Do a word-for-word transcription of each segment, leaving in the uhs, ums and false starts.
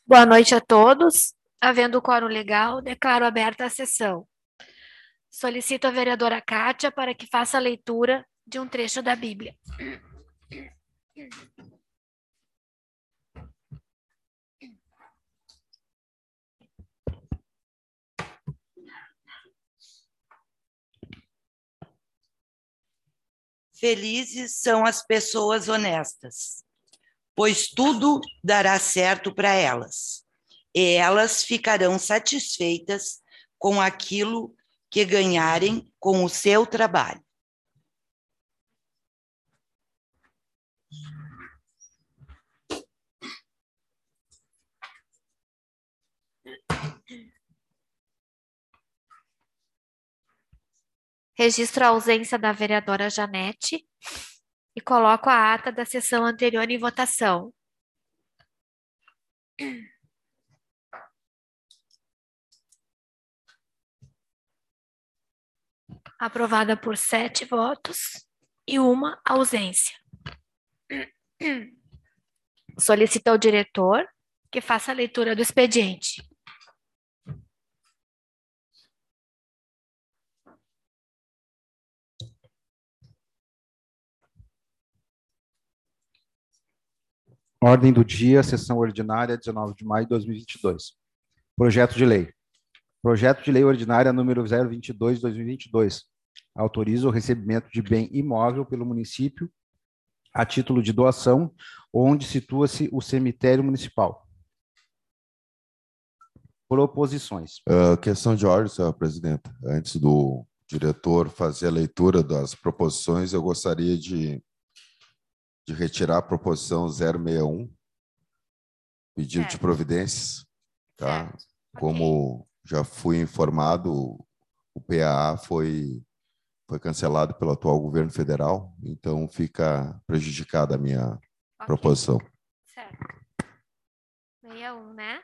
Boa noite a todos. Havendo quórum legal, declaro aberta a sessão. Solicito a vereadora Kátia para que faça a leitura de um trecho da Bíblia. Felizes são as pessoas honestas, pois tudo dará certo para elas, e elas ficarão satisfeitas com aquilo que ganharem com o seu trabalho. Registro a ausência da vereadora Janete e coloco a ata da sessão anterior em votação. Aprovada por sete votos e uma ausência. Solicito ao diretor que faça a leitura do expediente. Ordem do dia, sessão ordinária, dezenove de maio de dois mil e vinte e dois. Projeto de lei. Projeto de lei ordinária número zero vinte e dois de dois mil e vinte e dois. Autoriza o recebimento de bem imóvel pelo município a título de doação, onde situa-se o cemitério municipal. Proposições. Uh, questão de ordem, senhora presidenta. Antes do diretor fazer a leitura das proposições, eu gostaria de de retirar a proposição zero sessenta e um, pedido certo. de providências, tá? Certo. Como okay. já fui informado, o P A A foi, foi cancelado pelo atual governo federal, então fica prejudicada a minha okay. proposição. Certo. sessenta e um, né?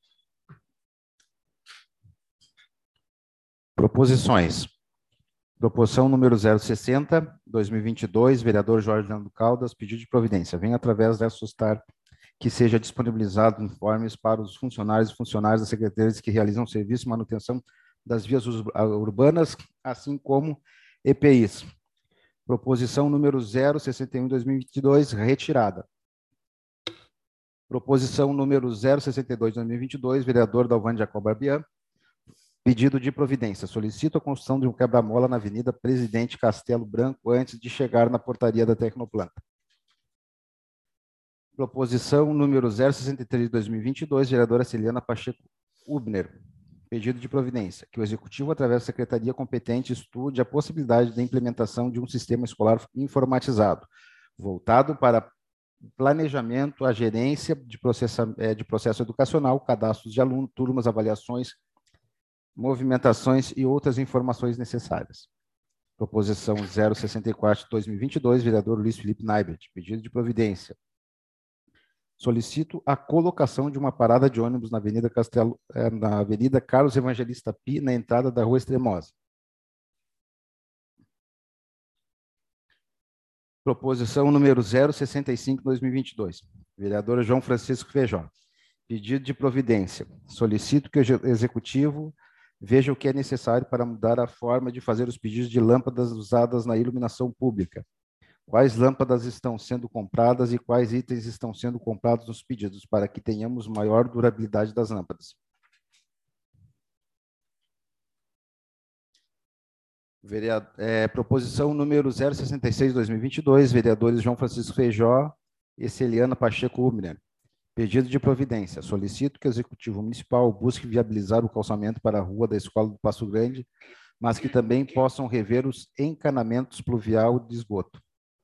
Proposições. Proposição número zero sessenta, dois mil e vinte e dois, vereador Jorge Leandro Caldas, pedido de providência. Vem através da sustar que seja disponibilizado informes para os funcionários e funcionários das secretarias que realizam serviço de manutenção das vias urbanas, assim como E P Is. Proposição número zero sessenta e um, dois mil e vinte e dois, retirada. Proposição número zero sessenta e dois, dois mil e vinte e dois, vereador Dalvan Jacob Barbian, pedido de providência. Solicito a construção de um quebra-mola na Avenida Presidente Castelo Branco antes de chegar na portaria da Tecnoplanta. Proposição número zero sessenta e três de dois mil e vinte e dois, vereadora Celiana Pacheco Hubner. Pedido de providência. Que o Executivo, através da Secretaria competente, estude a possibilidade da implementação de um sistema escolar informatizado, voltado para planejamento, a gerência de processo, de processo educacional, cadastros de aluno, turmas, avaliações, movimentações e outras informações necessárias. Proposição zero sessenta e quatro de dois mil e vinte e dois, vereador Luiz Felipe Naibert, pedido de providência. Solicito a colocação de uma parada de ônibus na Avenida Castelo, na Avenida Carlos Evangelista Pi, na entrada da Rua Extremosa. Proposição número zero sessenta e cinco de dois mil e vinte e dois, vereador João Francisco Feijó, pedido de providência. Solicito que o Executivo veja o que é necessário para mudar a forma de fazer os pedidos de lâmpadas usadas na iluminação pública. Quais lâmpadas estão sendo compradas e quais itens estão sendo comprados nos pedidos, para que tenhamos maior durabilidade das lâmpadas. Vereador, é, proposição número zero sessenta e seis de dois mil e vinte e dois, vereadores João Francisco Feijó e Celiana Pacheco Hubner. Pedido de providência. Solicito que o Executivo Municipal busque viabilizar o calçamento para a rua da Escola do Passo Grande, mas que também possam rever os encanamentos pluvial de esgoto.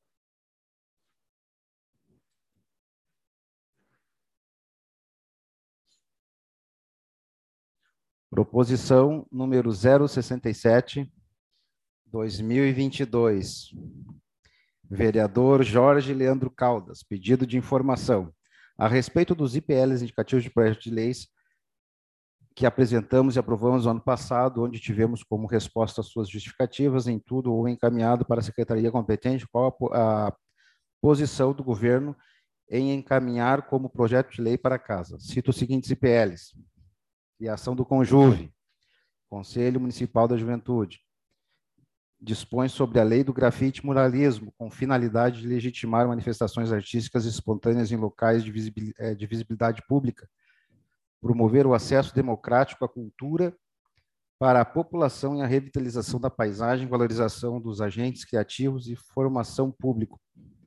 Proposição número zero sessenta e sete, dois mil e vinte e dois. Vereador Jorge Leandro Caldas, pedido de informação. A respeito dos I P Ls indicativos de projeto de leis que apresentamos e aprovamos no ano passado, onde tivemos como resposta as suas justificativas em tudo ou encaminhado para a Secretaria competente, qual a, a posição do governo em encaminhar como projeto de lei para a Casa. Cito os seguintes I P Ls. Criação do Conjuve, Conselho Municipal da Juventude. Dispõe sobre a lei do grafite e muralismo, com finalidade de legitimar manifestações artísticas espontâneas em locais de visibilidade, de visibilidade pública, promover o acesso democrático à cultura para a população e a revitalização da paisagem, valorização dos agentes criativos e formação público,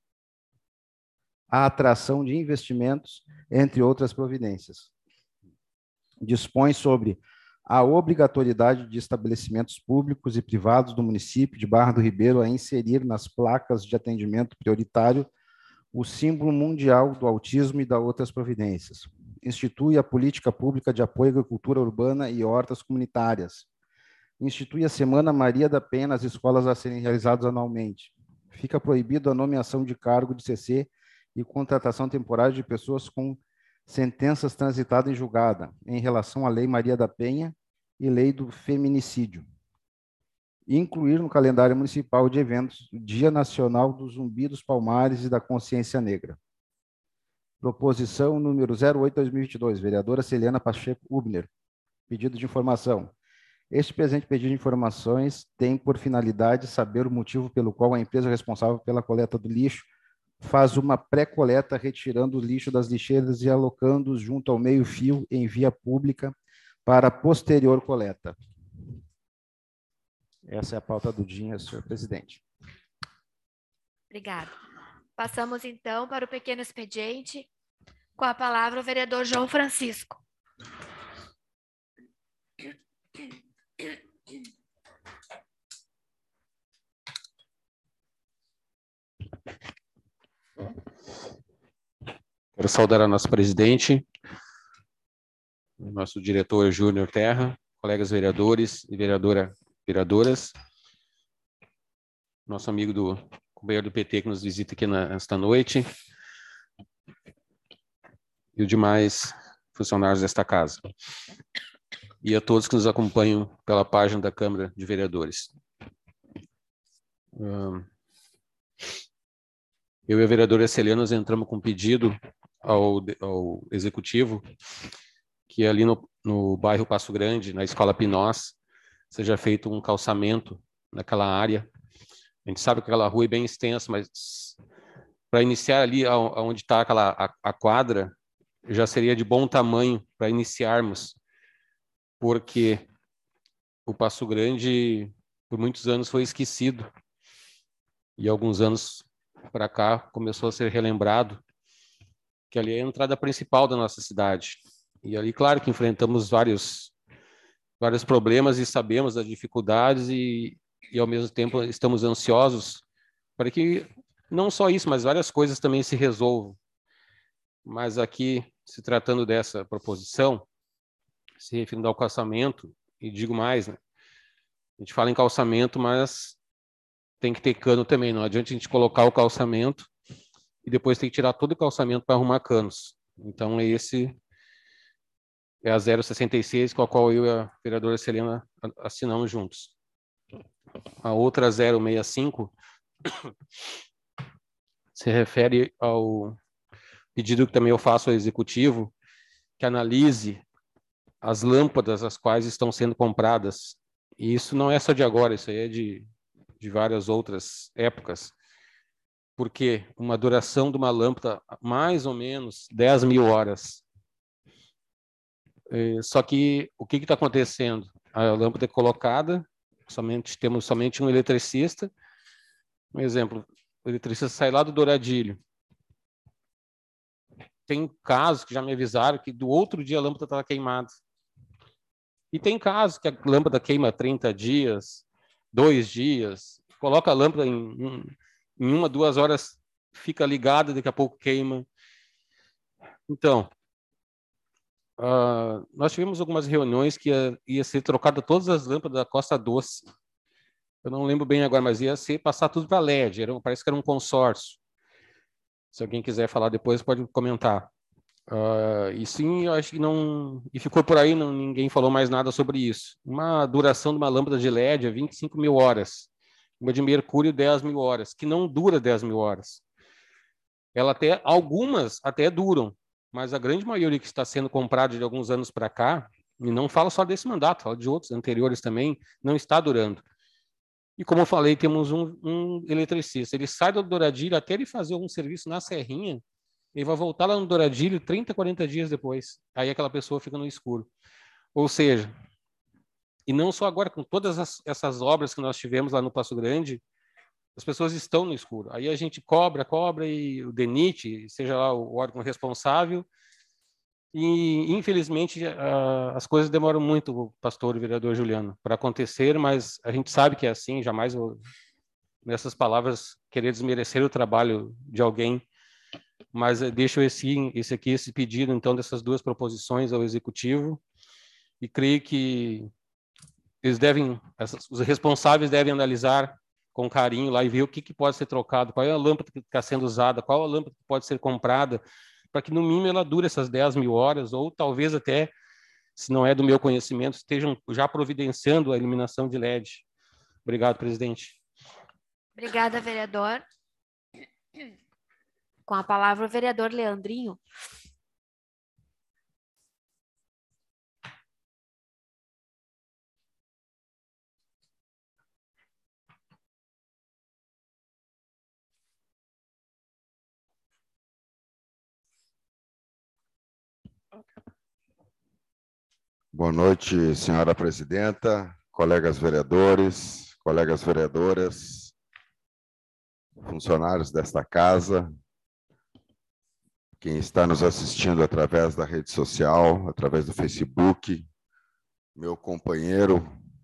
a atração de investimentos, entre outras providências. Dispõe sobre a obrigatoriedade de estabelecimentos públicos e privados do município de Barra do Ribeiro a inserir nas placas de atendimento prioritário o símbolo mundial do autismo e da outras providências. Institui a política pública de apoio à agricultura urbana e hortas comunitárias. Institui a Semana Maria da Penha nas escolas a serem realizadas anualmente. Fica proibido a nomeação de cargo de C C e contratação temporária de pessoas com sentenças transitadas em julgada, em relação à Lei Maria da Penha e Lei do Feminicídio. Incluir no calendário municipal de eventos o Dia Nacional do Zumbi dos Palmares e da Consciência Negra. Proposição número zero oito barra dois mil e vinte e dois, vereadora Celiana Pacheco Ubner. Pedido de informação. Este presente pedido de informações tem por finalidade saber o motivo pelo qual a empresa responsável pela coleta do lixo faz uma pré-coleta retirando o lixo das lixeiras e alocando-os junto ao meio-fio em via pública para a posterior coleta. Essa é a pauta do dia, senhor presidente. Obrigada. Passamos, então, para o pequeno expediente. Com a palavra, o vereador João Francisco. Quero saudar a nossa presidente, o nosso diretor Júnior Terra, colegas vereadores e vereadora, vereadoras, nosso amigo do companheiro do P T que nos visita aqui nesta noite, e os demais funcionários desta casa. E a todos que nos acompanham pela página da Câmara de Vereadores. Eu e a vereadora Celiana entramos com um pedido ao, ao Executivo que ali no, no bairro Passo Grande, na Escola Pinós, seja feito um calçamento naquela área. A gente sabe que aquela rua é bem extensa, mas para iniciar ali onde está aquela a, a quadra, já seria de bom tamanho para iniciarmos, porque o Passo Grande, por muitos anos, foi esquecido. E alguns anos para cá começou a ser relembrado que ali é a entrada principal da nossa cidade. E ali, claro, que enfrentamos vários, vários problemas e sabemos das dificuldades e, e, ao mesmo tempo, estamos ansiosos para que não só isso, mas várias coisas também se resolvam. Mas aqui, se tratando dessa proposição, se referindo ao calçamento, e digo mais, né? A gente fala em calçamento, mas tem que ter cano também. Não adianta a gente colocar o calçamento e depois tem que tirar todo o calçamento para arrumar canos. Então, esse é a zero sessenta e seis, com a qual eu e a vereadora Celiana assinamos juntos. A outra zero sessenta e cinco se refere ao pedido que também eu faço ao Executivo, que analise as lâmpadas as quais estão sendo compradas. E isso não é só de agora, isso aí é de, de várias outras épocas. Porque uma duração de uma lâmpada, mais ou menos dez mil horas. É, só que o que está acontecendo? A lâmpada é colocada, somente, temos somente um eletricista. Um exemplo, o eletricista sai lá do Douradilho. Tem casos que já me avisaram que do outro dia a lâmpada estava queimada. E tem casos que a lâmpada queima trinta dias, dois dias, coloca a lâmpada em, em uma, duas horas, fica ligada, daqui a pouco queima. Então, uh, nós tivemos algumas reuniões que ia, ia ser trocada todas as lâmpadas da Costa Doce. Eu não lembro bem agora, mas ia ser passar tudo para L E D, era, parece que era um consórcio. Se alguém quiser falar depois, pode comentar. Uh, e sim, eu acho que não... E ficou por aí, não, ninguém falou mais nada sobre isso. Uma duração de uma lâmpada de L E D é vinte e cinco mil horas. Uma de mercúrio, dez mil horas, que não dura dez mil horas. ela até, algumas até duram, mas a grande maioria que está sendo comprada de alguns anos para cá, e não fala só desse mandato, fala de outros anteriores também, não está durando. E como eu falei, temos um, um eletricista, ele sai do Douradilho até ele fazer um serviço na Serrinha, ele vai voltar lá no Douradilho trinta, quarenta dias depois. Aí aquela pessoa fica no escuro. Ou seja, e não só agora, com todas as, essas obras que nós tivemos lá no Passo Grande, as pessoas estão no escuro. Aí a gente cobra, cobra, e o DENIT, seja lá o órgão responsável, e infelizmente as coisas demoram muito, pastor e vereador Juliano, para acontecer, mas a gente sabe que é assim, jamais vou, nessas palavras, querer desmerecer o trabalho de alguém, mas deixo esse, esse aqui, esse pedido, então, dessas duas proposições ao Executivo, e creio que eles devem, essas, os responsáveis devem analisar com carinho lá e ver o que, que pode ser trocado, qual é a lâmpada que está sendo usada, qual a lâmpada que pode ser comprada, para que no mínimo ela dure essas dez mil horas, ou talvez até, se não é do meu conhecimento, estejam já providenciando a iluminação de L E D. Obrigado, presidente. Obrigada, vereador. Com a palavra o vereador Leandrinho. Boa noite, senhora presidenta, colegas vereadores, colegas vereadoras, funcionários desta casa, quem está nos assistindo através da rede social, através do Facebook, meu companheiro,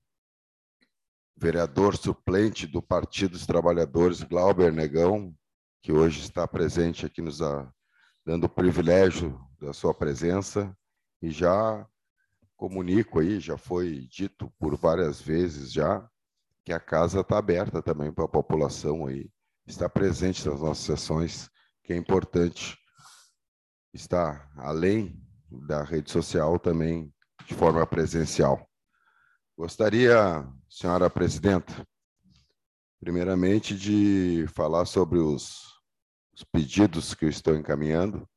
vereador suplente do Partido dos Trabalhadores, Glauber Negão, que hoje está presente aqui nos dando o privilégio da sua presença, e já comunico aí, já foi dito por várias vezes já, que a casa está aberta também para a população aí, está presente nas nossas sessões, que é importante estar além da rede social também de forma presencial. Gostaria, senhora presidenta, primeiramente de falar sobre os, os pedidos que eu estou encaminhando,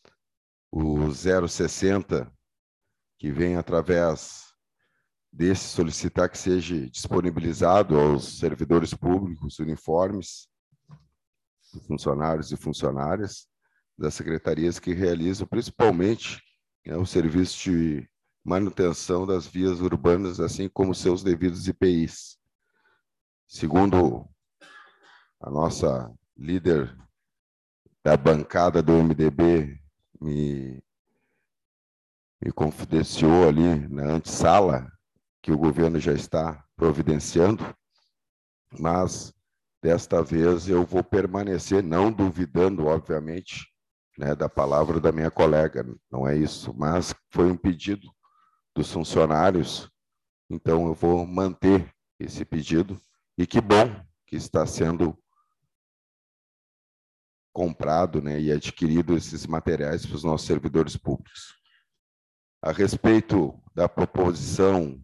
o zero sessenta, que vem através desse solicitar que seja disponibilizado aos servidores públicos uniformes, funcionários e funcionárias das secretarias que realizam principalmente, né, o serviço de manutenção das vias urbanas, assim como seus devidos I P Is. Segundo a nossa líder da bancada do M D B me me confidenciou ali na antessala que o governo já está providenciando, mas desta vez eu vou permanecer, não duvidando, obviamente, né, da palavra da minha colega, não é isso, mas foi um pedido dos funcionários, então eu vou manter esse pedido, e que bom que está sendo comprado, né, e adquirido esses materiais para os nossos servidores públicos. A respeito da proposição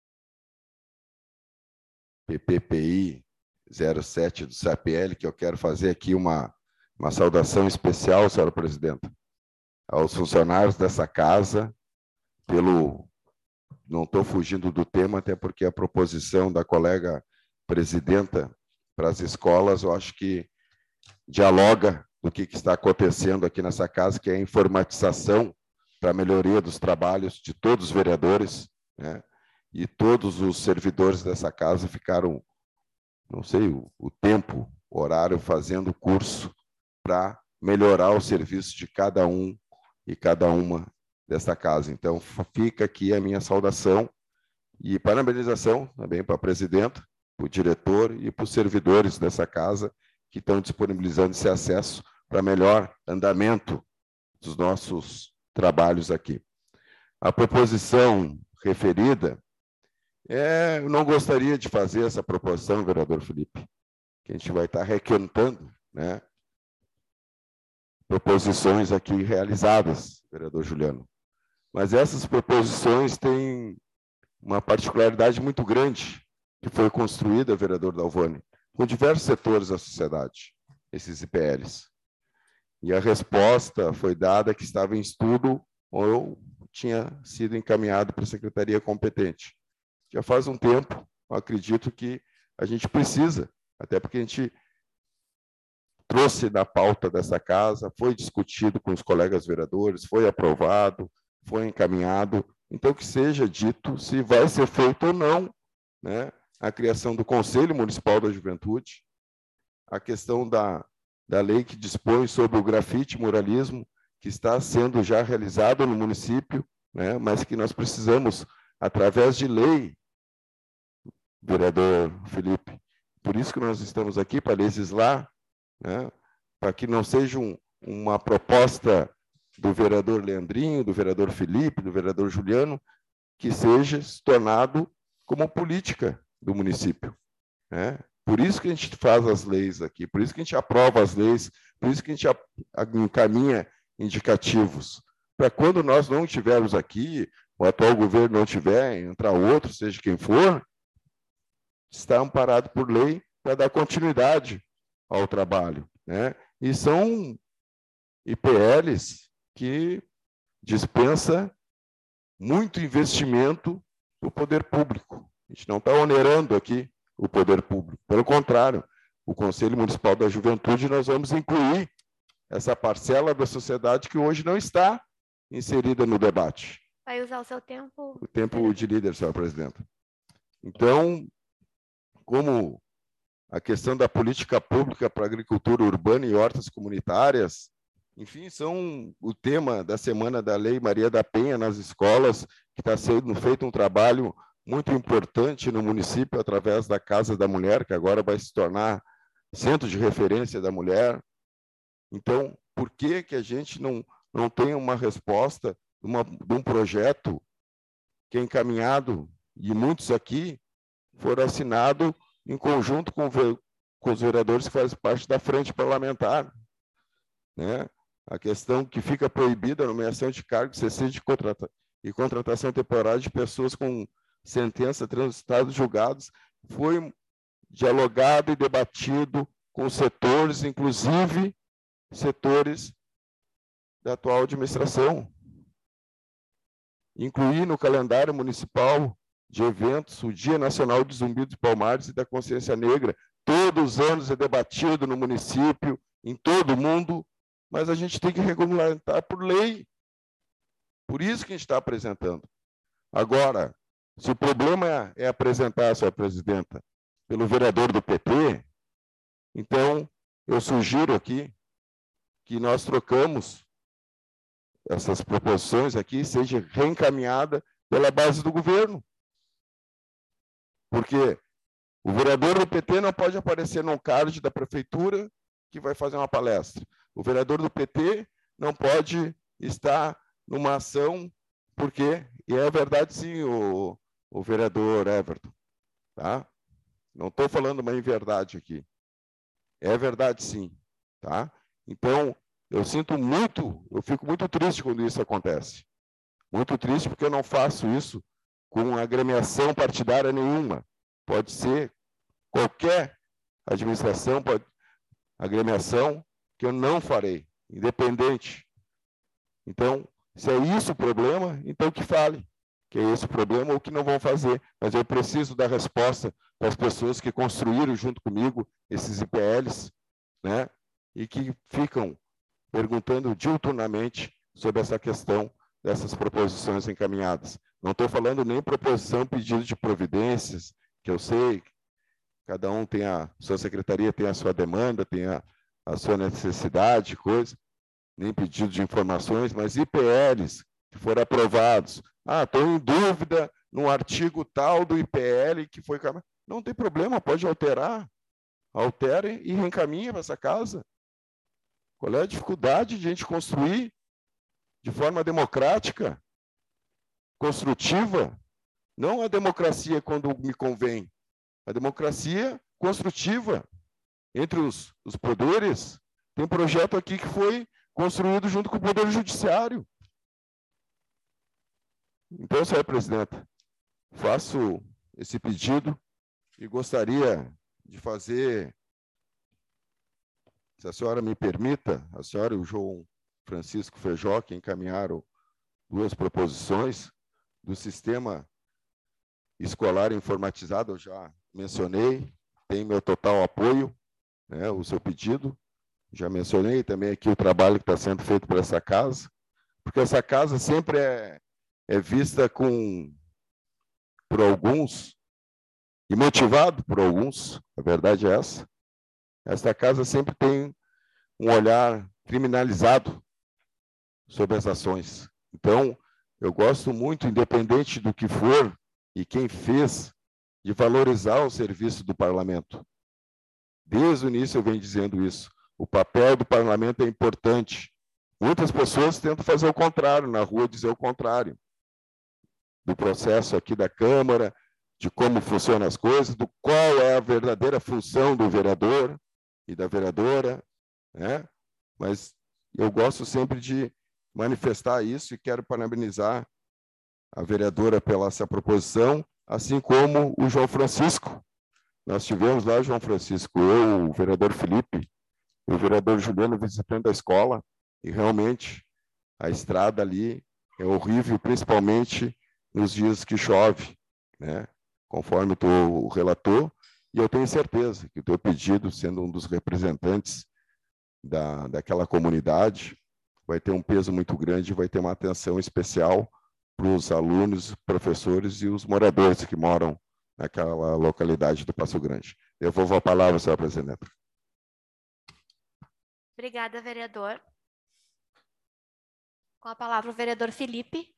P P P I zero sete do C A P L, que eu quero fazer aqui uma, uma saudação especial, senhora presidenta, aos funcionários dessa casa, pelo... Não estou fugindo do tema, até porque a proposição da colega presidenta para as escolas, eu acho que dialoga do que, que está acontecendo aqui nessa casa, que é a informatização para a melhoria dos trabalhos de todos os vereadores, né? E todos os servidores dessa casa ficaram, não sei, o, o tempo, o horário, fazendo curso para melhorar o serviço de cada um e cada uma dessa casa. Então, fica aqui a minha saudação e parabenização também para a presidenta, para o diretor e para os servidores dessa casa que estão disponibilizando esse acesso para melhor andamento dos nossos trabalhos aqui. A proposição referida, é, eu não gostaria de fazer essa proposição, vereador Felipe, que a gente vai estar requentando, né, proposições aqui realizadas, vereador Juliano. Mas essas proposições têm uma particularidade muito grande, que foi construída, vereador Dalvani, com diversos setores da sociedade, esses I P Ls. E a resposta foi dada que estava em estudo ou tinha sido encaminhado para a secretaria competente. Já faz um tempo, eu acredito que a gente precisa, até porque a gente trouxe na pauta dessa casa, foi discutido com os colegas vereadores, foi aprovado, foi encaminhado, então que seja dito se vai ser feito ou não, né, a criação do Conselho Municipal da Juventude, a questão da, da lei que dispõe sobre o grafite e muralismo, que está sendo já realizado no município, né, mas que nós precisamos, através de lei, vereador Felipe, por isso que nós estamos aqui, para legislar, né, para que não seja um, uma proposta do vereador Leandrinho, do vereador Felipe, do vereador Juliano, que seja se tornado como política do município, né? Por isso que a gente faz as leis aqui, por isso que a gente aprova as leis, por isso que a gente encaminha indicativos, para quando nós não estivermos aqui, o atual governo não tiver, entrar outro, seja quem for, está amparado por lei para dar continuidade ao trabalho, né? E são I P Ls que dispensa muito investimento do poder público. A gente não está onerando aqui o poder público. Pelo contrário, o Conselho Municipal da Juventude, nós vamos incluir essa parcela da sociedade que hoje não está inserida no debate. Vai usar o seu tempo? O tempo de líder, senhora presidenta. Então, como a questão da política pública para a agricultura urbana e hortas comunitárias, enfim, são o tema da Semana da Lei Maria da Penha nas escolas, que está sendo feito um trabalho muito importante no município, através da Casa da Mulher, que agora vai se tornar centro de referência da mulher. Então, por que que a gente não, não tem uma resposta de, uma, de um projeto que é encaminhado, e muitos aqui foram assinados em conjunto com, com os vereadores que fazem parte da frente parlamentar, né? A questão que fica proibida a nomeação de cargos, cessez de contrata e contratação temporária de pessoas com sentença transitada julgados, foi dialogado e debatido com setores, inclusive setores da atual administração. Incluir no calendário municipal de eventos o Dia Nacional de Zumbi dos Palmares e da Consciência Negra. Todos os anos é debatido no município, em todo o mundo, mas a gente tem que regulamentar por lei. Por isso que a gente está apresentando. Agora, se o problema é apresentar, senhora presidenta, pelo vereador do P T, então eu sugiro aqui que nós trocamos essas proposições aqui, seja reencaminhada pela base do governo. Porque o vereador do P T não pode aparecer num card da prefeitura que vai fazer uma palestra. O vereador do P T não pode estar numa ação, porque, e é verdade sim, o, o vereador Everton, tá? Não estou falando uma inverdade aqui. É verdade sim, tá? Então, eu sinto muito, eu fico muito triste quando isso acontece. Muito triste porque eu não faço isso com agremiação partidária nenhuma. Pode ser qualquer administração, pode, agremiação, que eu não farei, independente. Então, se é isso o problema, então que fale que é esse o problema ou que não vão fazer. Mas eu preciso dar resposta para as pessoas que construíram junto comigo esses I P Ls, né, e que ficam perguntando diuturnamente sobre essa questão dessas proposições encaminhadas. Não estou falando nem proposição, pedido de providências, que eu sei, cada um tem a sua secretaria, tem a sua demanda, tem a, a sua necessidade, coisa, nem pedido de informações, mas I P Ls que foram aprovados. Ah, estou em dúvida no artigo tal do I P L que foi... Não tem problema, pode alterar. Altere e reencaminhe para essa casa. Qual é a dificuldade de a gente construir de forma democrática, construtiva? Não a democracia quando me convém, a democracia construtiva entre os, os poderes. Tem um projeto aqui que foi construído junto com o Poder Judiciário. Então, senhora presidenta, faço esse pedido e gostaria de fazer se a senhora me permita, a senhora e o João Francisco Feijó, que encaminharam duas proposições do sistema escolar informatizado, eu já mencionei, tem meu total apoio, né, o seu pedido. Já mencionei também aqui o trabalho que está sendo feito por essa casa, porque essa casa sempre é, é vista com, por alguns, e motivado por alguns, a verdade é essa. Essa casa sempre tem um olhar criminalizado sobre as ações. Então, eu gosto muito, independente do que for e quem fez, de valorizar o serviço do parlamento. Desde o início eu venho dizendo isso. O papel do parlamento é importante. Muitas pessoas tentam fazer o contrário, na rua dizer o contrário. Do processo aqui da Câmara, de como funcionam as coisas, do qual é a verdadeira função do vereador e da vereadora, né? Mas eu gosto sempre de manifestar isso e quero parabenizar a vereadora pela essa proposição, assim como o João Francisco. Nós tivemos lá, João Francisco, eu, o vereador Felipe, o vereador Juliano visitando a escola, e realmente a estrada ali é horrível, principalmente nos dias que chove, né? Conforme tu relatou, e eu tenho certeza que o teu pedido, sendo um dos representantes da, daquela comunidade, vai ter um peso muito grande, vai ter uma atenção especial para os alunos, professores e os moradores que moram naquela localidade do Passo Grande. Eu vou a palavra, senhora presidenta. Obrigada, vereador. Com a palavra o vereador Felipe.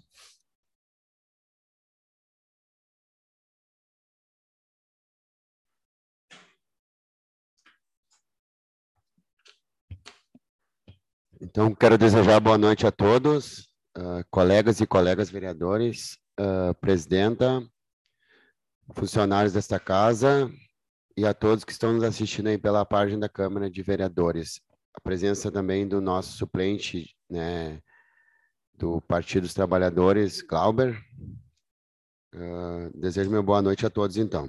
Então, quero desejar boa noite a todos, uh, colegas e colegas vereadores, uh, presidenta, funcionários desta casa e a todos que estão nos assistindo aí pela página da Câmara de Vereadores. A presença também do nosso suplente, né, do Partido dos Trabalhadores, Glauber. Uh, desejo uma boa noite a todos, então.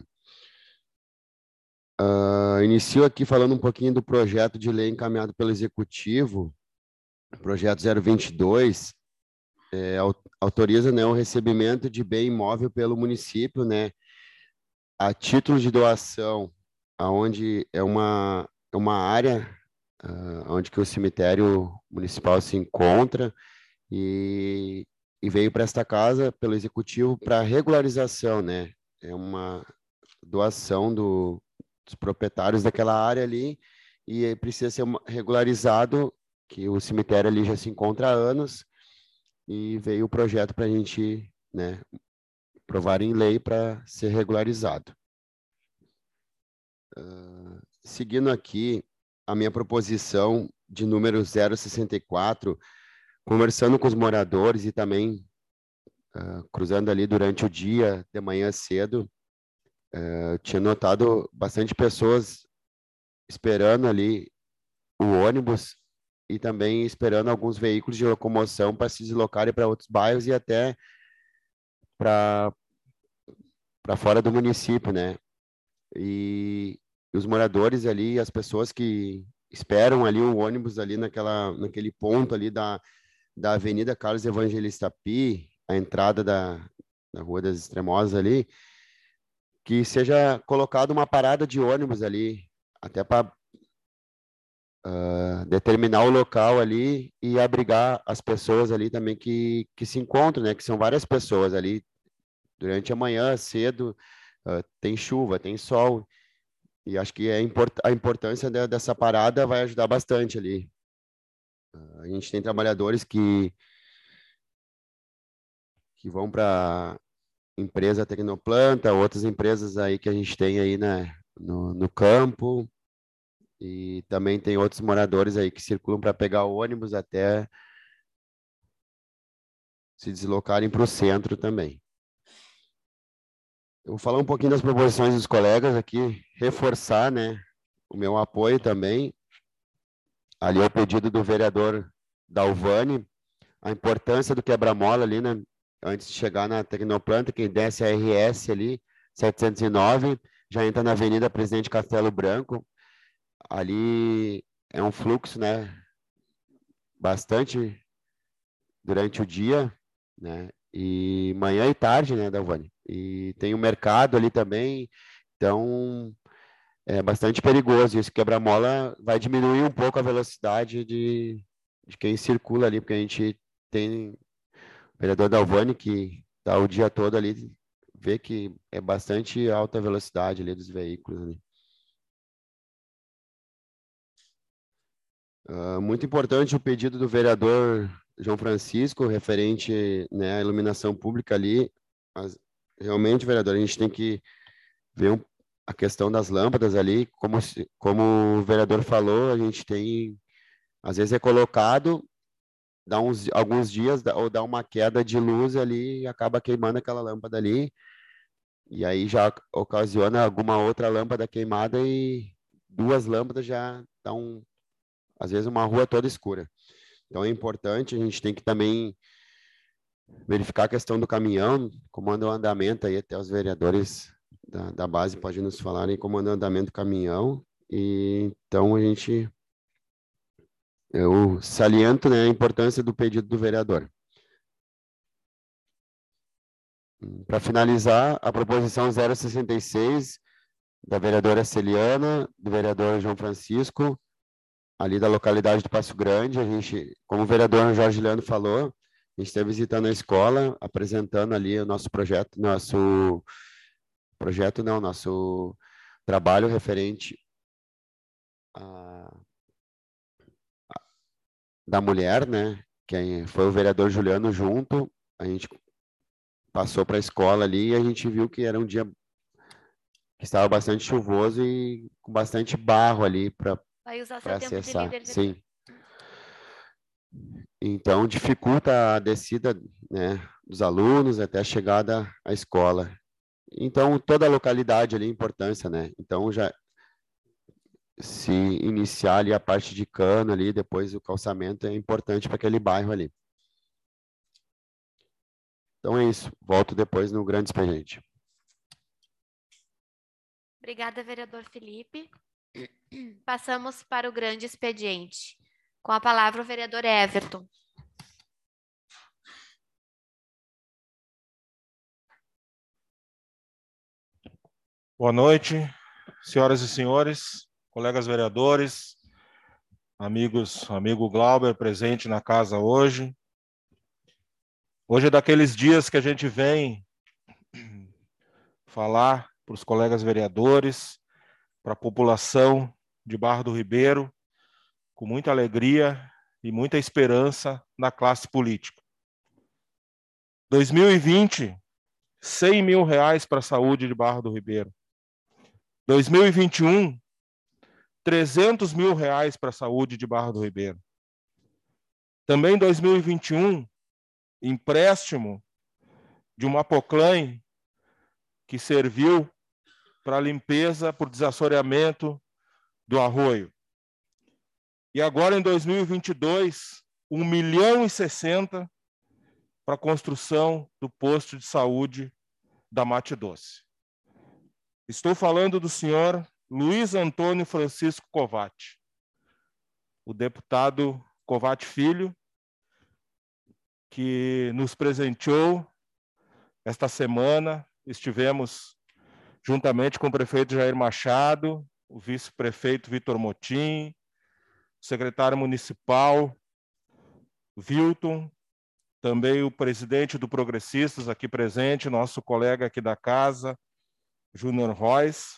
Uh, inicio aqui falando um pouquinho do projeto de lei encaminhado pelo Executivo. O projeto zero vinte e dois é, autoriza, né, o recebimento de bem imóvel pelo município, né, a título de doação, aonde é uma, é uma área uh, onde que o cemitério municipal se encontra e, e veio para esta casa pelo Executivo para regularização, né, é uma doação do, dos proprietários daquela área ali e precisa ser regularizado, que o cemitério ali já se encontra há anos, e veio o projeto para a gente, né, aprovar em lei para ser regularizado. Uh, seguindo aqui, a minha proposição de número zero sessenta e quatro, conversando com os moradores e também uh, cruzando ali durante o dia, de manhã cedo, uh, tinha notado bastante pessoas esperando ali o ônibus e também esperando alguns veículos de locomoção para se deslocarem para outros bairros e até para para fora do município, né? E os moradores ali, as pessoas que esperam ali o ônibus ali naquela, naquele ponto ali da, da Avenida Carlos Evangelista Pi, a entrada da, da Rua das Extremosas ali, que seja colocado uma parada de ônibus ali, até para Uh, determinar o local ali e abrigar as pessoas ali também que, que se encontram, né? Que são várias pessoas ali durante a manhã, cedo, uh, tem chuva, tem sol, e acho que é import a importância de, dessa parada vai ajudar bastante ali. Uh, a gente tem trabalhadores que, que vão para empresa Tecnoplanta, outras empresas aí que a gente tem aí, né, no, no campo, e também tem outros moradores aí que circulam para pegar o ônibus até se deslocarem para o centro também. Eu vou falar um pouquinho das proposições dos colegas aqui, reforçar, né, o meu apoio também. Ali é o pedido do vereador Dalvani, a importância do quebra-mola ali, né, antes de chegar na Tecnoplanta, quem desce a R S ali, setecentos e nove, já entra na Avenida Presidente Castelo Branco. Ali é um fluxo, né, bastante durante o dia, né, e manhã e tarde, né, Dalvani? E tem o mercado ali também, então é bastante perigoso. Esse quebra-mola vai diminuir um pouco a velocidade de, de quem circula ali, porque a gente tem o vereador Dalvani que está o dia todo ali, vê que é bastante alta velocidade ali dos veículos ali. Uh, muito importante o pedido do vereador João Francisco, referente, né, à iluminação pública ali. Mas, realmente, vereador, a gente tem que ver um, a questão das lâmpadas ali, como, se, como o vereador falou, a gente tem, às vezes é colocado, dá uns, alguns dias, ou dá uma queda de luz ali e acaba queimando aquela lâmpada ali, e aí já ocasiona alguma outra lâmpada queimada e duas lâmpadas já dá um, às vezes uma rua toda escura. Então é importante, a gente tem que também verificar a questão do caminhão, como anda o andamento aí, até os vereadores da, da base podem nos falarem como anda o andamento do caminhão, e então a gente, eu saliento, né, a importância do pedido do vereador. Para finalizar, a proposição zero sessenta e seis da vereadora Celiana, do vereador João Francisco, ali da localidade do Passo Grande, a gente, como o vereador Jorge Leandro falou, a gente está visitando a escola, apresentando ali o nosso projeto, nosso projeto não, nosso trabalho referente a, a, da mulher, né? Quem foi o vereador Juliano junto, a gente passou para a escola ali e a gente viu que era um dia que estava bastante chuvoso e com bastante barro ali para acessar. De líder, sim. Então dificulta a descida, né, dos alunos até a chegada à escola. Então toda a localidade ali, importância, né? Então já se iniciar ali a parte de cano ali, depois o calçamento é importante para aquele bairro ali. Então é isso. Volto depois no grande expediente. Obrigada, vereador Felipe. Passamos para o grande expediente. Com a palavra o vereador Everton. Boa noite, senhoras e senhores, colegas vereadores, amigos, amigo Glauber presente na casa hoje. Hoje é daqueles dias que a gente vem falar para os colegas vereadores, para a população de Barra do Ribeiro, com muita alegria e muita esperança na classe política. dois mil e vinte, cem mil reais para a saúde de Barra do Ribeiro. dois mil e vinte e um, trezentos mil reais para a saúde de Barra do Ribeiro. Também em dois mil e vinte e um, empréstimo de uma Poclain que serviu para limpeza por desassoreamento do arroio. E agora, em dois mil e vinte e dois, um milhão e sessenta para a construção do posto de saúde da Mate Doce. Estou falando do senhor Luiz Antônio Francisco Covatti, o deputado Covatti Filho, que nos presenteou esta semana. Estivemos juntamente com o prefeito Jair Machado, o vice-prefeito Vitor Motim, o secretário municipal Wilton, também o presidente do Progressistas aqui presente, nosso colega aqui da casa, Júnior Reis,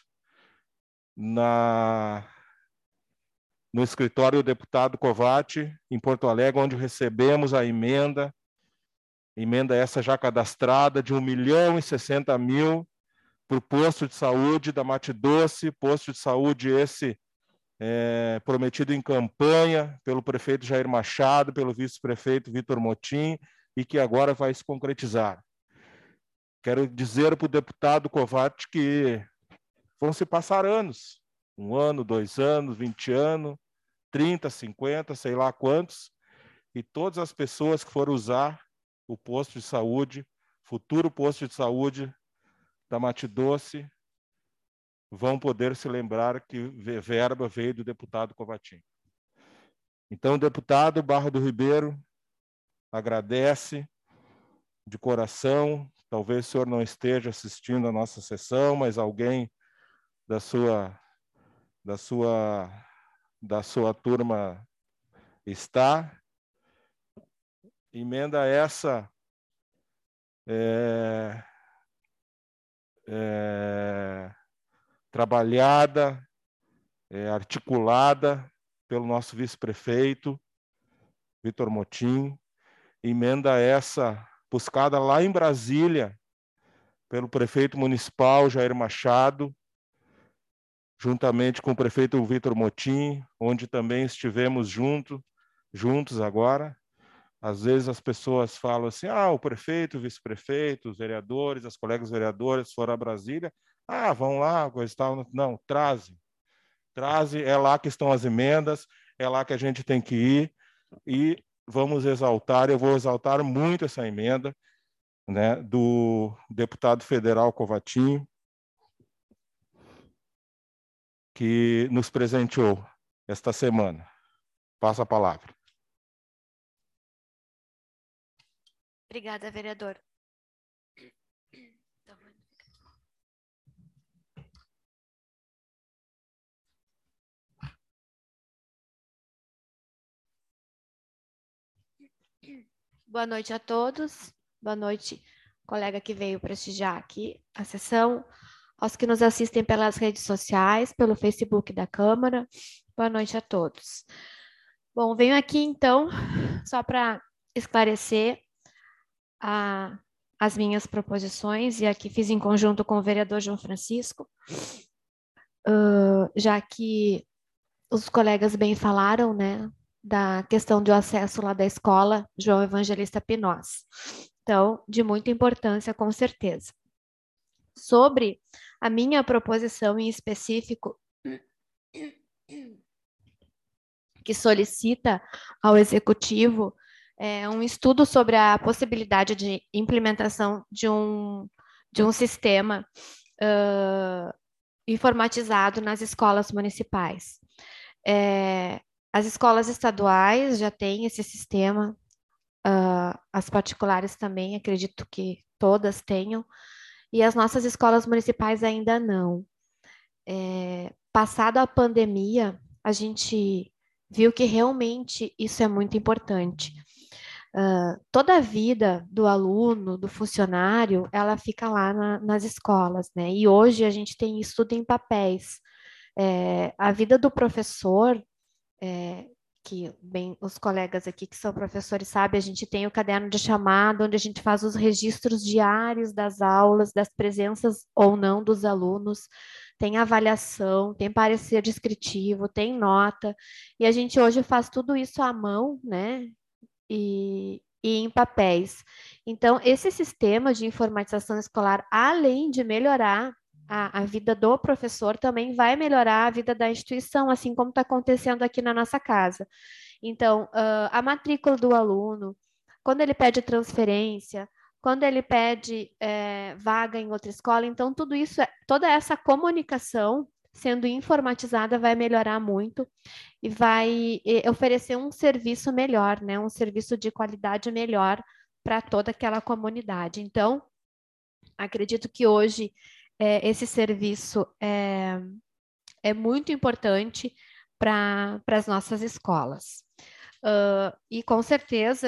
na, no escritório do deputado Covatti, em Porto Alegre, onde recebemos a emenda, emenda essa já cadastrada, de um milhão e sessenta mil para o posto de saúde da Mate Doce, posto de saúde esse é, prometido em campanha pelo prefeito Jair Machado, pelo vice-prefeito Vitor Motim, e que agora vai se concretizar. Quero dizer para o deputado Covatti que vão se passar anos, um ano, dois anos, vinte anos, trinta, cinquenta, sei lá quantos, e todas as pessoas que forem usar o posto de saúde, futuro posto de saúde da Mate Doce, vão poder se lembrar que verba veio do deputado Covatti. Então, deputado Barra do Ribeiro agradece de coração. Talvez o senhor não esteja assistindo a nossa sessão, mas alguém da sua, da sua, da sua turma está. Emenda essa é, é, trabalhada, é, articulada pelo nosso vice-prefeito, Vitor Motim. Emenda essa buscada lá em Brasília pelo prefeito municipal, Jair Machado, juntamente com o prefeito Vitor Motim, onde também estivemos junto, juntos agora. Às vezes as pessoas falam assim, ah, o prefeito, o vice-prefeito, os vereadores, as colegas vereadoras foram a Brasília, ah, vão lá, coisa e tal. Não, trazem. Trazem, é lá que estão as emendas, é lá que a gente tem que ir e vamos exaltar, eu vou exaltar muito essa emenda, né, do deputado federal Covatinho, que nos presenteou esta semana. Passa a palavra. Obrigada, vereador. Boa noite a todos. Boa noite, colega que veio prestigiar aqui a sessão, aos que nos assistem pelas redes sociais, pelo Facebook da Câmara. Boa noite a todos. Bom, venho aqui, então, só para esclarecer a, as minhas proposições, e aqui fiz em conjunto com o vereador João Francisco, uh, já que os colegas bem falaram, né, da questão do acesso lá da escola João Evangelista Pinós. Então, de muita importância, com certeza. Sobre a minha proposição em específico, que solicita ao Executivo é, um estudo sobre a possibilidade de implementação de um, de um sistema uh, informatizado nas escolas municipais. É, as escolas estaduais já têm esse sistema, uh, as particulares também, acredito que todas tenham, e as nossas escolas municipais ainda não. É, passado a pandemia, a gente viu que realmente isso é muito importante. Uh, toda a vida do aluno, do funcionário, ela fica lá na, nas escolas, né? E hoje a gente tem isso tudo em papéis. É, a vida do professor, é, que bem os colegas aqui que são professores sabem, a gente tem o caderno de chamada, onde a gente faz os registros diários das aulas, das presenças ou não dos alunos, tem avaliação, tem parecer descritivo, tem nota, e a gente hoje faz tudo isso à mão, né? E, e em papéis. Então, esse sistema de informatização escolar, além de melhorar A, a vida do professor, também vai melhorar a vida da instituição, assim como está acontecendo aqui na nossa casa. Então, uh, a matrícula do aluno, quando ele pede transferência, quando ele pede é, vaga em outra escola, então tudo isso, toda essa comunicação sendo informatizada vai melhorar muito e vai oferecer um serviço melhor, né? Um serviço de qualidade melhor para toda aquela comunidade. Então, acredito que hoje É, esse serviço é, é muito importante para as nossas escolas. Uh, e, com certeza,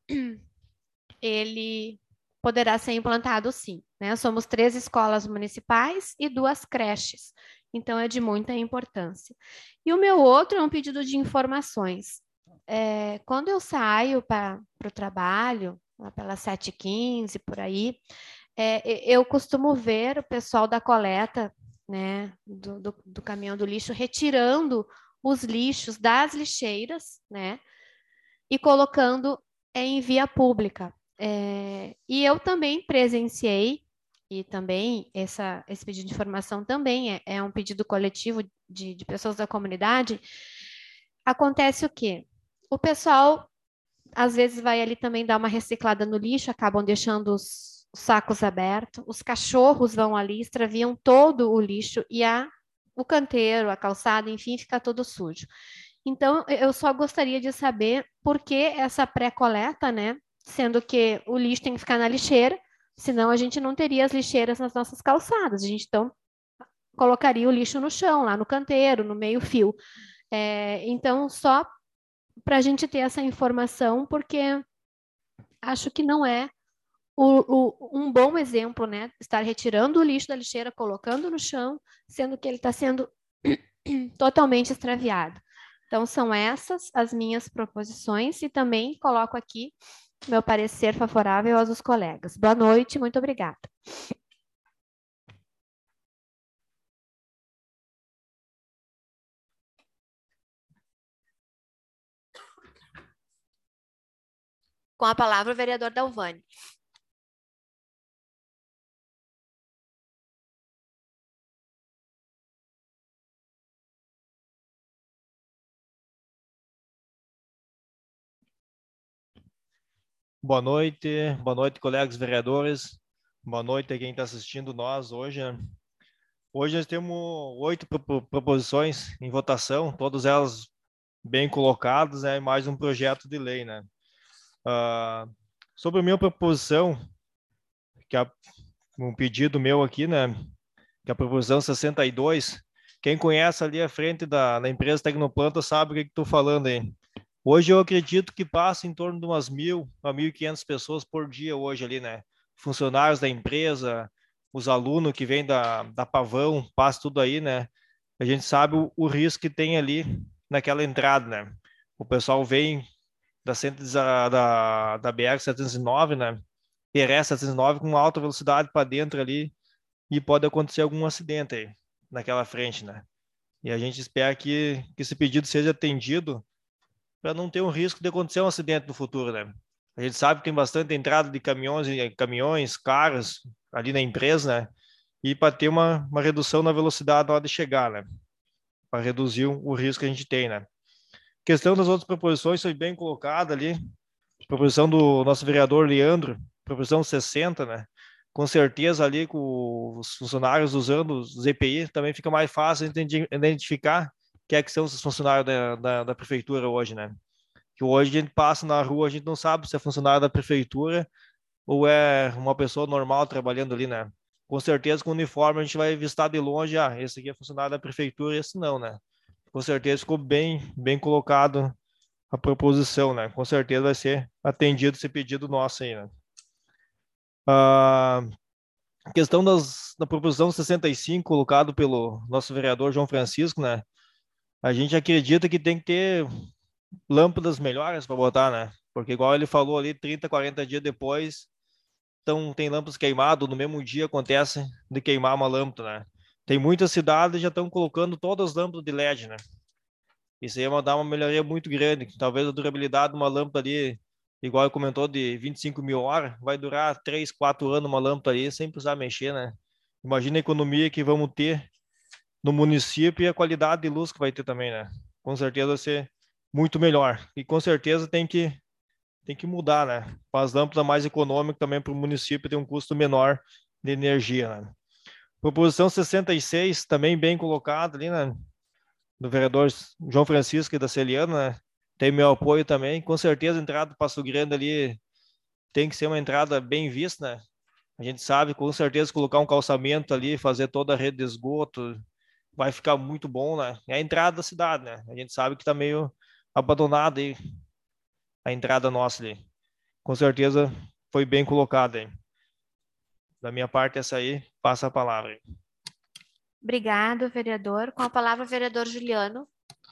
ele poderá ser implantado, sim, né? Somos três escolas municipais e duas creches, então é de muita importância. E o meu outro é um pedido de informações. É, quando eu saio para o trabalho, lá pelas sete e quinze, por aí, É, eu costumo ver o pessoal da coleta, né, do, do, do caminhão do lixo, retirando os lixos das lixeiras, né, e colocando em via pública. É, e eu também presenciei, e também essa, esse pedido de informação também é, é um pedido coletivo de, de pessoas da comunidade. Acontece o quê? O pessoal, às vezes, vai ali também dar uma reciclada no lixo, acabam deixando os os sacos abertos, os cachorros vão ali, extraviam todo o lixo e a, o canteiro, a calçada, enfim, fica todo sujo. Então, eu só gostaria de saber por que essa pré-coleta, né? Sendo que o lixo tem que ficar na lixeira, senão a gente não teria as lixeiras nas nossas calçadas. A gente, então, colocaria o lixo no chão, lá no canteiro, no meio-fio. É, então, só para a gente ter essa informação, porque acho que não é o, o, um bom exemplo, né? Estar retirando o lixo da lixeira, colocando no chão, sendo que ele está sendo totalmente extraviado. Então, são essas as minhas proposições e também coloco aqui meu parecer favorável aos dos colegas. Boa noite, muito obrigada. Com a palavra o vereador Dalvani. Boa noite, boa noite, colegas vereadores. Boa noite a quem está assistindo nós hoje. Né? Hoje nós temos oito proposições em votação, todas elas bem colocadas, né? Mais um projeto de lei, né? Uh, sobre a minha proposição, que é um pedido meu aqui, né? Que é a proposição sessenta e dois. Quem conhece ali à frente da, da empresa Tecnoplanta sabe o que estou falando aí. Hoje eu acredito que passa em torno de umas mil a mil e quinhentas pessoas por dia hoje ali, né? Funcionários da empresa, os alunos que vêm da, da Pavão, passa tudo aí, né? A gente sabe o, o risco que tem ali naquela entrada, né? O pessoal vem da, da, da, da B R setecentos e nove, né? P R S setecentos e nove com alta velocidade para dentro ali e pode acontecer algum acidente aí naquela frente, né? E a gente espera que, que esse pedido seja atendido para não ter um risco de acontecer um acidente no futuro, né? A gente sabe que tem bastante entrada de caminhões, caminhões, carros ali na empresa, né? E para ter uma, uma redução na velocidade na hora de chegar, né? Para reduzir o, o risco que a gente tem, né? A questão das outras proposições foi bem colocada ali. A proposição do nosso vereador Leandro, proposição sessenta, né? Com certeza ali com os funcionários usando os E P I também fica mais fácil de identificar quem é que são os funcionários da, da, da prefeitura hoje, né? Que hoje a gente passa na rua, a gente não sabe se é funcionário da prefeitura ou é uma pessoa normal trabalhando ali, né? Com certeza com o uniforme a gente vai avistar de longe, ah, esse aqui é funcionário da prefeitura, esse não, né? Com certeza ficou bem, bem colocado a proposição, né? Com certeza vai ser atendido esse pedido nosso aí, né? A questão das, da proposição sessenta e cinco, colocado pelo nosso vereador João Francisco, né? A gente acredita que tem que ter lâmpadas melhores para botar, né? Porque igual ele falou ali, trinta, quarenta dias depois, então tem lâmpadas queimadas, no mesmo dia acontece de queimar uma lâmpada, né? Tem muitas cidades que já estão colocando todas as lâmpadas de L E D, né? Isso aí vai dar uma melhoria muito grande. Talvez a durabilidade de uma lâmpada ali, igual ele comentou, de vinte e cinco mil horas, vai durar três, quatro anos uma lâmpada ali, sem precisar mexer, né? Imagina a economia que vamos ter no município e a qualidade de luz que vai ter também, né? Com certeza vai ser muito melhor. E com certeza tem que, tem que mudar, né? Para as lâmpadas mais econômicas também para o município ter um custo menor de energia, né? Proposição sessenta e seis, também bem colocada ali, né? Do vereador João Francisco e da Celiana, né? Tem meu apoio também. Com certeza a entrada do Passo Grande ali tem que ser uma entrada bem vista, né? A gente sabe, com certeza, colocar um calçamento ali, fazer toda a rede de esgoto, vai ficar muito bom, né? É a entrada da cidade, né? A gente sabe que está meio abandonada aí a entrada nossa ali. Com certeza foi bem colocada aí. Da minha parte, essa aí, passa a palavra aí. Obrigado, vereador. Com a palavra, o vereador Juliano.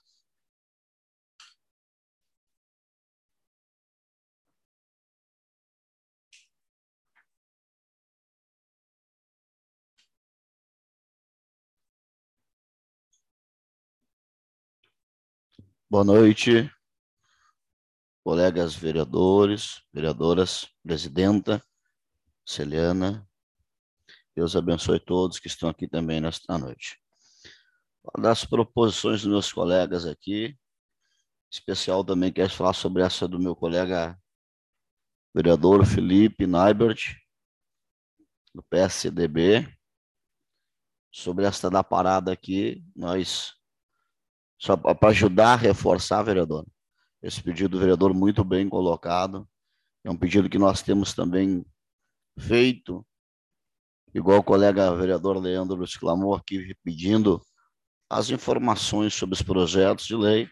Boa noite, colegas vereadores, vereadoras, presidenta, Celiana. Deus abençoe todos que estão aqui também nesta noite. Das proposições dos meus colegas aqui, em especial também quero falar sobre essa do meu colega vereador Felipe Naibert, do P S D B. Sobre esta da parada aqui, nós só para ajudar a reforçar, vereador, esse pedido do vereador muito bem colocado, é um pedido que nós temos também feito, igual o colega vereador Leandro exclamou aqui, pedindo as informações sobre os projetos de lei,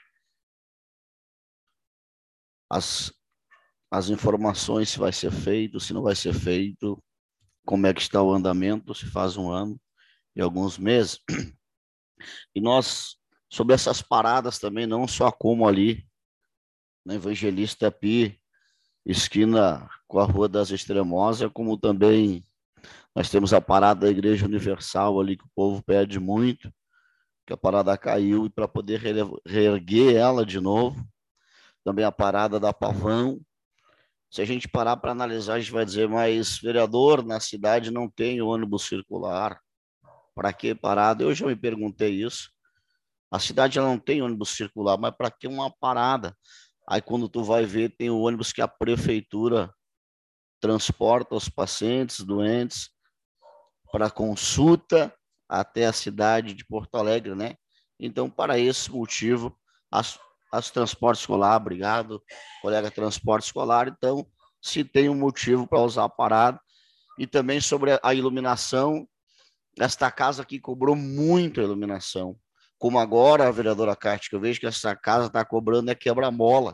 as, as informações se vai ser feito, se não vai ser feito, como é que está o andamento, se faz um ano e alguns meses. E nós, sobre essas paradas também, não só como ali, na Evangelista Pi, esquina com a Rua das Extremosas, como também nós temos a parada da Igreja Universal ali, que o povo pede muito, que a parada caiu, e para poder reerguer ela de novo, também a parada da Pavão. Se a gente parar para analisar, a gente vai dizer, mas vereador, na cidade não tem ônibus circular, para que parada? Eu já me perguntei isso. A cidade ela não tem ônibus circular, mas para que uma parada? Aí quando tu vai ver, tem o ônibus que a prefeitura transporta os pacientes doentes para consulta até a cidade de Porto Alegre, né? Então, para esse motivo, as, as transporte escolar, obrigado, colega transporte escolar, então, se tem um motivo para usar a parada, e também sobre a iluminação, esta casa aqui cobrou muito a iluminação, como agora a vereadora Cátia, que eu vejo que essa casa está cobrando é quebra-mola,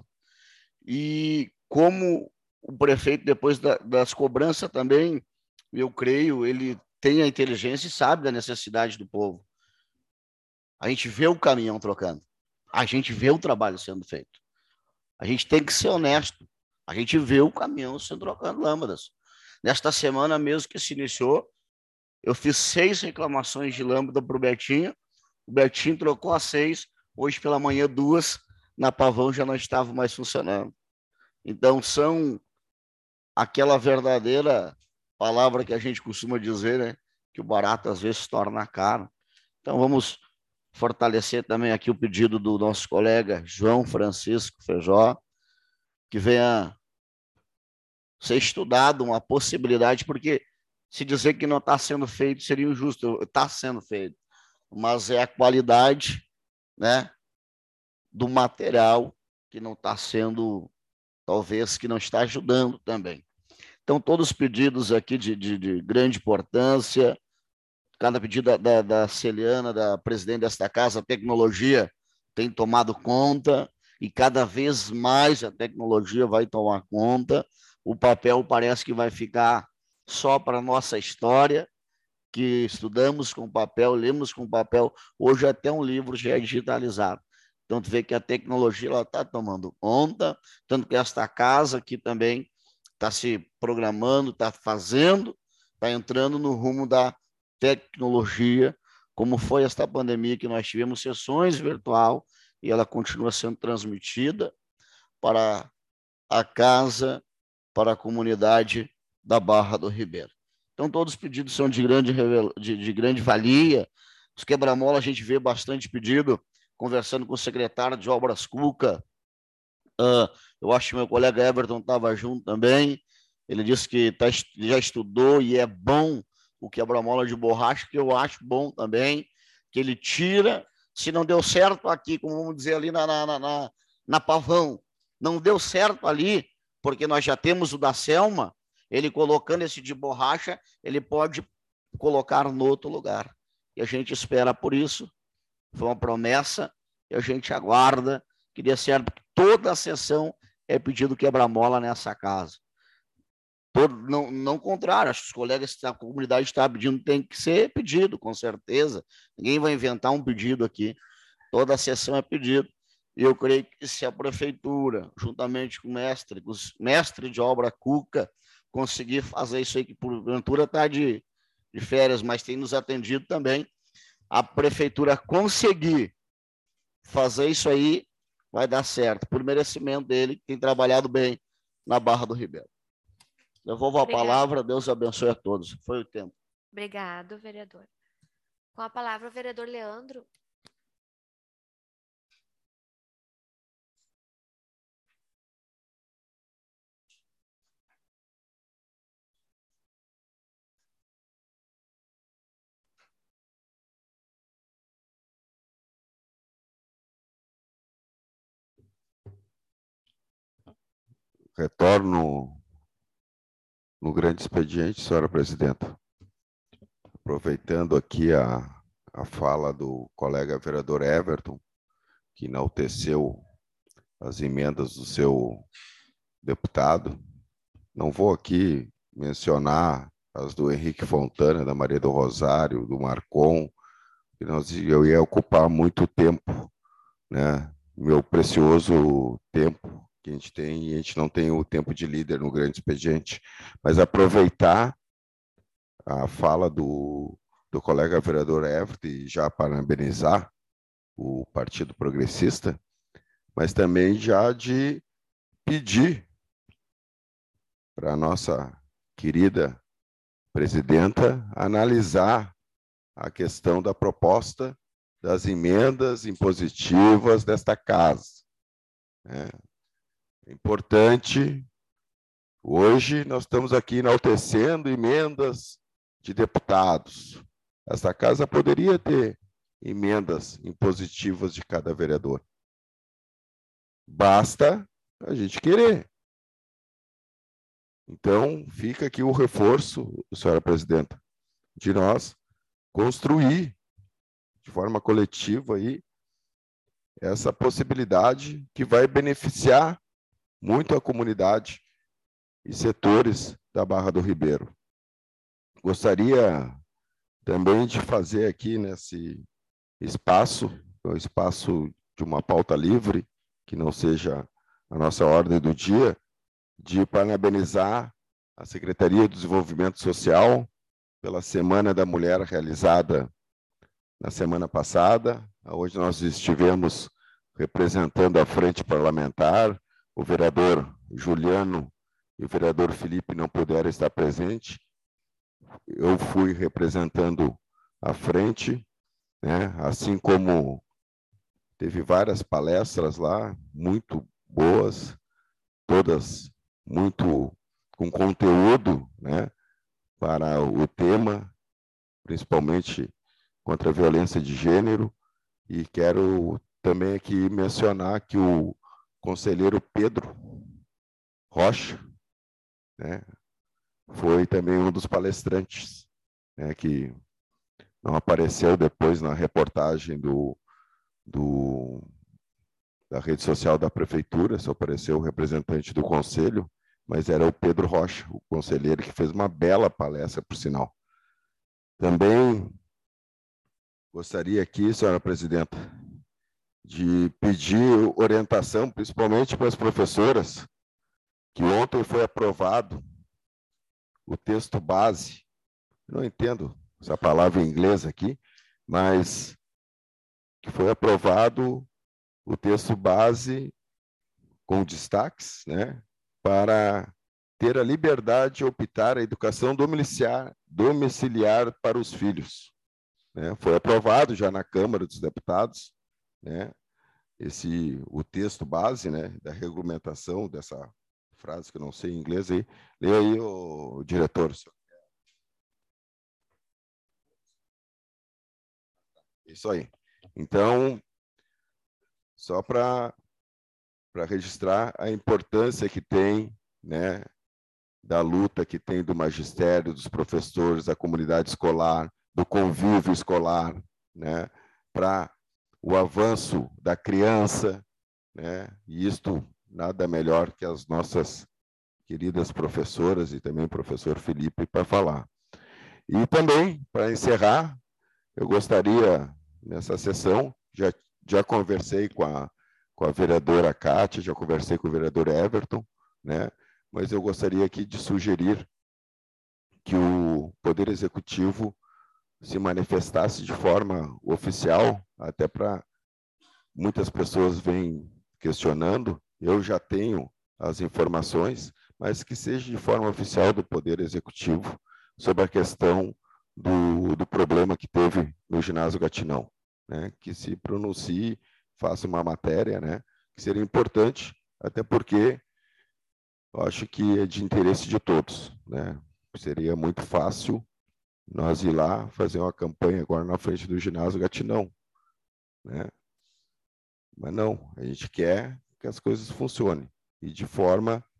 e como o prefeito, depois da, das cobranças também, eu creio, ele tem a inteligência e sabe da necessidade do povo. A gente vê o caminhão trocando. A gente vê o trabalho sendo feito. A gente tem que ser honesto. A gente vê o caminhão sendo trocando lâmpadas. Nesta semana mesmo que se iniciou, eu fiz seis reclamações de lâmpada para o Betinho. O Betinho trocou as seis. Hoje pela manhã, duas. Na Pavão já não estavam mais funcionando. Então, são aquela verdadeira palavra que a gente costuma dizer, né? Que o barato às vezes se torna caro. Então, vamos fortalecer também aqui o pedido do nosso colega João Francisco Feijó, que venha ser estudado uma possibilidade, porque se dizer que não está sendo feito seria injusto, está sendo feito, mas é a qualidade, né, do material que não está sendo, talvez, que não está ajudando também. Então, todos os pedidos aqui de, de, de grande importância, cada pedido da, da, da Celiana, da presidente desta casa, a tecnologia tem tomado conta, e cada vez mais a tecnologia vai tomar conta. O papel parece que vai ficar só para a nossa história, que estudamos com papel, lemos com papel, hoje até um livro já é digitalizado. Então, tu vê que a tecnologia está tomando conta, tanto que esta casa aqui também está se programando, está fazendo, está entrando no rumo da tecnologia, como foi esta pandemia que nós tivemos sessões virtual e ela continua sendo transmitida para a casa, para a comunidade da Barra do Ribeiro. Então, todos os pedidos são de grande, de, de grande valia. Os quebra-mola a gente vê bastante pedido, conversando com o secretário de Obras Cuca. Uh, eu acho que meu colega Everton estava junto também. Ele disse que tá, já estudou e é bom o quebra-mola de borracha, que eu acho bom também, que ele tira. Se não deu certo aqui, como vamos dizer ali na, na, na, na Pavão, não deu certo ali, porque nós já temos o da Selma, ele colocando esse de borracha, ele pode colocar no outro lugar. E a gente espera por isso. Foi uma promessa e a gente aguarda que dê certo. Toda a sessão é pedido quebra-mola nessa casa. Todo, não, não contrário, acho que os colegas da comunidade estão pedindo, tem que ser pedido, com certeza. Ninguém vai inventar um pedido aqui. Toda a sessão é pedido. E eu creio que se a prefeitura, juntamente com o mestre, com os mestres de obra Cuca, conseguir fazer isso aí, que porventura está de, de férias, mas tem nos atendido também, a prefeitura conseguir fazer isso aí, vai dar certo, por merecimento dele, que tem trabalhado bem na Barra do Ribeiro. Devolvo a Obrigado. palavra, Deus abençoe a todos. Foi o tempo. Obrigado, vereador. Com a palavra, o vereador Leandro. retorno no grande expediente, senhora presidenta. Aproveitando aqui a, a fala do colega vereador Everton, que enalteceu as emendas do seu deputado. Não vou aqui mencionar as do Henrique Fontana, da Maria do Rosário, do Marcon, que nós, eu ia ocupar muito tempo, né? Meu precioso tempo que a gente tem, e a gente não tem o tempo de líder no grande expediente, mas aproveitar a fala do, do colega vereador Everton e já parabenizar o Partido Progressista, mas também já de pedir para a nossa querida presidenta analisar a questão da proposta das emendas impositivas desta casa. É importante, hoje nós estamos aqui enaltecendo emendas de deputados. Esta casa poderia ter emendas impositivas de cada vereador. Basta a gente querer. Então, fica aqui o reforço, senhora presidenta, de nós construir de forma coletiva aí essa possibilidade que vai beneficiar muito a comunidade e setores da Barra do Ribeiro. Gostaria também de fazer aqui nesse espaço, o espaço de uma pauta livre, que não seja a nossa ordem do dia, de parabenizar a Secretaria de Desenvolvimento Social pela Semana da Mulher realizada na semana passada. Hoje nós estivemos representando a frente parlamentar, o vereador Juliano e o vereador Felipe não puderam estar presentes. Eu fui representando a frente, né? Assim como teve várias palestras lá, muito boas, todas muito com conteúdo, né, para o tema, principalmente contra a violência de gênero. E quero também aqui mencionar que o conselheiro Pedro Rocha, né, foi também um dos palestrantes, né, que não apareceu depois na reportagem do, do, da rede social da prefeitura, só apareceu o representante do conselho, mas era o Pedro Rocha, o conselheiro, que fez uma bela palestra, por sinal. Também gostaria aqui, senhora presidenta, de pedir orientação, principalmente para as professoras, que ontem foi aprovado o texto base. Não entendo essa palavra em inglês aqui, mas que foi aprovado o texto base com destaques, né, para ter a liberdade de optar a educação domiciliar, domiciliar para os filhos. Né? Foi aprovado já na Câmara dos Deputados, né, esse, o texto base, né, da regulamentação dessa frase que eu não sei em inglês. Aí. Leia aí, o diretor. Isso aí. Então, só para para registrar a importância que tem, né, da luta que tem do magistério, dos professores, da comunidade escolar, do convívio escolar, né, para o avanço da criança, né, e isto nada melhor que as nossas queridas professoras e também o professor Felipe para falar. E também, para encerrar, eu gostaria, nessa sessão, já, já conversei com a com a vereadora Cátia, já conversei com o vereador Everton, né? Mas eu gostaria aqui de sugerir que o Poder Executivo se manifestasse de forma oficial, até para muitas pessoas vêm questionando, eu já tenho as informações, mas que seja de forma oficial do Poder Executivo sobre a questão do, do problema que teve no ginásio Gatinão, né? Que se pronuncie, faça uma matéria, né, que seria importante, até porque eu acho que é de interesse de todos, né? Seria muito fácil nós ir lá fazer uma campanha agora na frente do ginásio Gatinão, né? Mas não, a gente quer que as coisas funcionem e de forma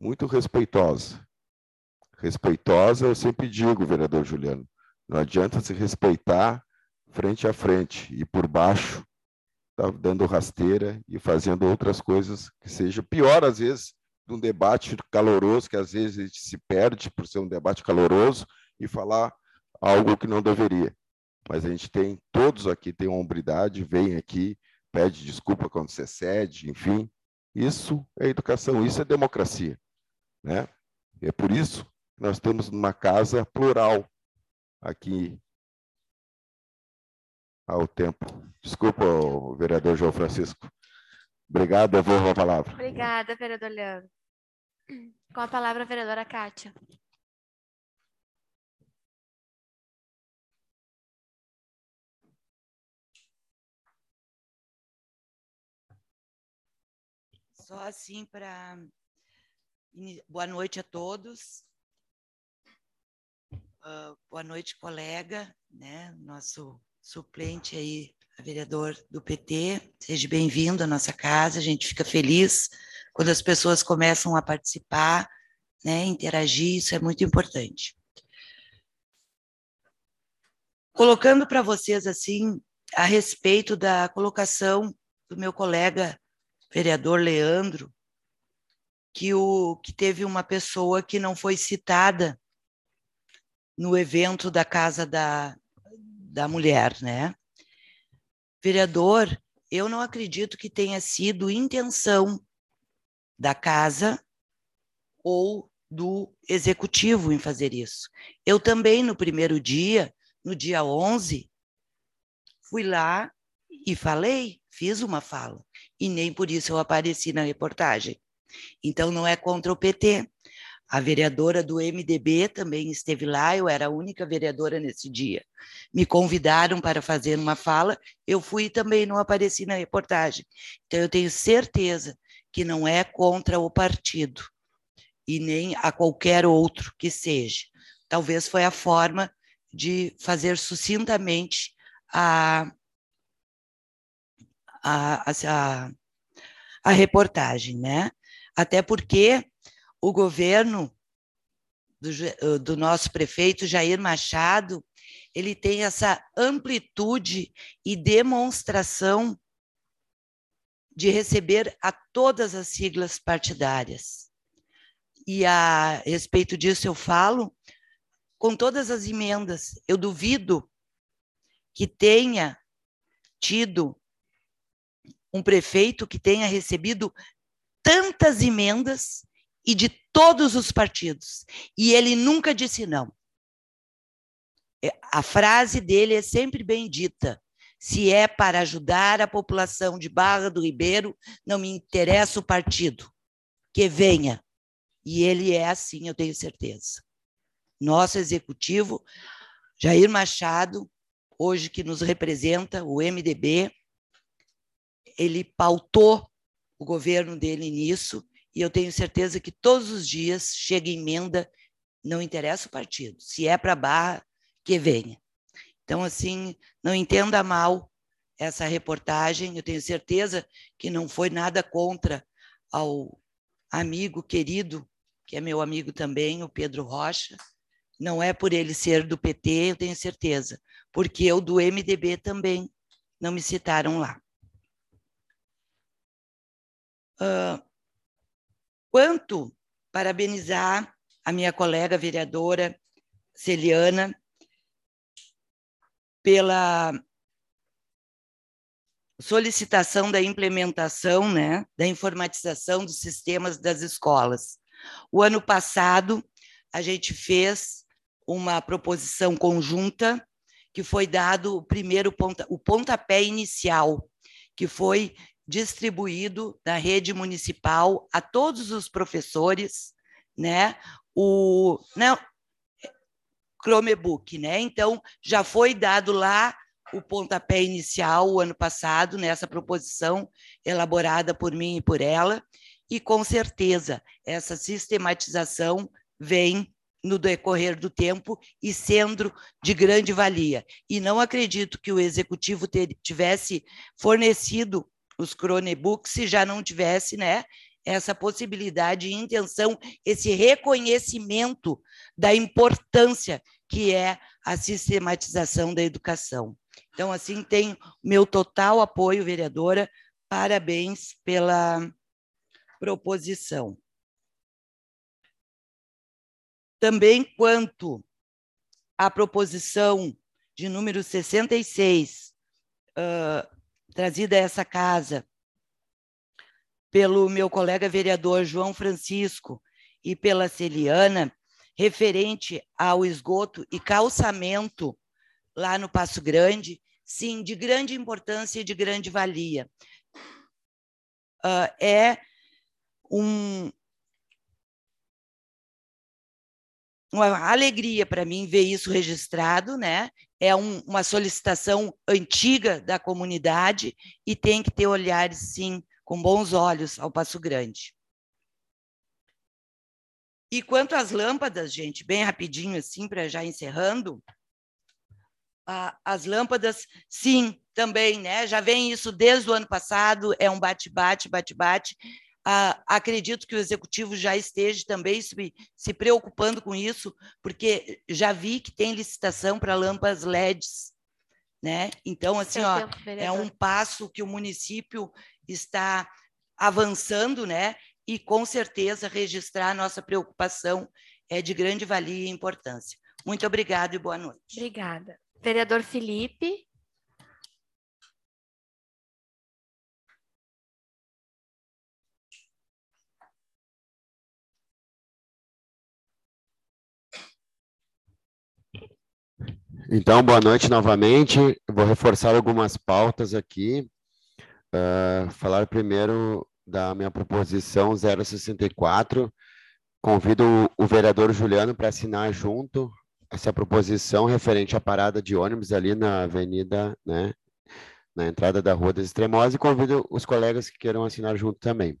muito respeitosa. Respeitosa, eu sempre digo, vereador Juliano, não adianta se respeitar frente a frente e por baixo, tá dando rasteira e fazendo outras coisas que seja pior, às vezes, de um debate caloroso, que às vezes a gente se perde por ser um debate caloroso e falar algo que não deveria. Mas a gente tem, todos aqui têm hombridade, vem aqui, pede desculpa quando se excede, enfim. Isso é educação, isso é democracia, né? E é por isso que nós temos uma casa plural aqui ao tempo. Desculpa, o vereador João Francisco. Obrigado, devolvo a palavra. Obrigada, vereador Leandro. Com a palavra, a vereadora Kátia. Só assim para... Boa noite a todos. Uh, boa noite, colega, né? Nosso suplente aí, a vereador do P T. Seja bem-vindo à nossa casa. A gente fica feliz quando as pessoas começam a participar, né? Interagir, isso é muito importante. Colocando para vocês, assim, a respeito da colocação do meu colega vereador Leandro, que, o, que teve uma pessoa que não foi citada no evento da Casa da, da Mulher, né? Vereador, eu não acredito que tenha sido intenção da Casa ou do Executivo em fazer isso. Eu também, no primeiro dia, no dia onze, fui lá e falei, fiz uma fala, e nem por isso eu apareci na reportagem. Então, não é contra o P T. A vereadora do M D B também esteve lá, eu era a única vereadora nesse dia. Me convidaram para fazer uma fala, eu fui e também não apareci na reportagem. Então, eu tenho certeza que não é contra o partido, e nem a qualquer outro que seja. Talvez foi a forma de fazer sucintamente a, a, a, a reportagem, né? Até porque o governo do, do nosso prefeito Jair Machado, ele tem essa amplitude e demonstração de receber a todas as siglas partidárias. E a respeito disso eu falo com todas as emendas. Eu duvido que tenha tido um prefeito que tenha recebido tantas emendas e de todos os partidos. E ele nunca disse não. A frase dele é sempre bem dita. Se é para ajudar a população de Barra do Ribeiro, não me interessa o partido. Que venha. E ele é assim, eu tenho certeza. Nosso executivo, Jair Machado, hoje que nos representa, o M D B, ele pautou o governo dele nisso, e eu tenho certeza que todos os dias chega emenda, não interessa o partido, se é para Barra, que venha. Então, assim, não entenda mal essa reportagem, eu tenho certeza que não foi nada contra ao amigo querido, que é meu amigo também, o Pedro Rocha, não é por ele ser do P T, eu tenho certeza, porque eu do M D B também não me citaram lá. Uh, quanto parabenizar a minha colega vereadora Celiana pela solicitação da implementação, né, da informatização dos sistemas das escolas. O ano passado, a gente fez uma proposição conjunta que foi dado o primeiro ponta, o pontapé inicial, que foi distribuído na rede municipal a todos os professores, né, o não, Chromebook, né? Então, já foi dado lá o pontapé inicial o ano passado, nessa proposição elaborada por mim e por ela, e com certeza essa sistematização vem no decorrer do tempo e sendo de grande valia. E não acredito que o executivo ter, tivesse fornecido os Chromebooks se já não tivesse, né, essa possibilidade e intenção, esse reconhecimento da importância que é a sistematização da educação. Então, assim, tenho meu total apoio, vereadora, parabéns pela proposição. Também quanto à proposição de número sessenta e seis, uh, trazida a essa casa pelo meu colega vereador João Francisco e pela Celiana, referente ao esgoto e calçamento lá no Passo Grande, sim, de grande importância e de grande valia. Uh, é um, uma alegria para mim ver isso registrado, né? É um, uma solicitação antiga da comunidade e tem que ter olhares, sim, com bons olhos ao Passo Grande. E quanto às lâmpadas, gente, bem rapidinho assim, para já encerrando, ah, as lâmpadas, sim, também, né? Já vem isso desde o ano passado, é um bate-bate, bate-bate. Ah, acredito que o executivo já esteja também se, se preocupando com isso, porque já vi que tem licitação para lâmpadas L E Ds, né? Então, assim, ó, é um passo que o município está avançando, né? E com certeza registrar a nossa preocupação é de grande valia e importância. Muito obrigada e boa noite. Obrigada. Vereador Felipe. Então, boa noite novamente. Vou reforçar algumas pautas aqui. Uh, falar primeiro da minha proposição zero sessenta e quatro. Convido o, o vereador Juliano para assinar junto essa proposição referente à parada de ônibus ali na avenida, né, na entrada da Rua das Extremosas, e convido os colegas que queiram assinar junto também.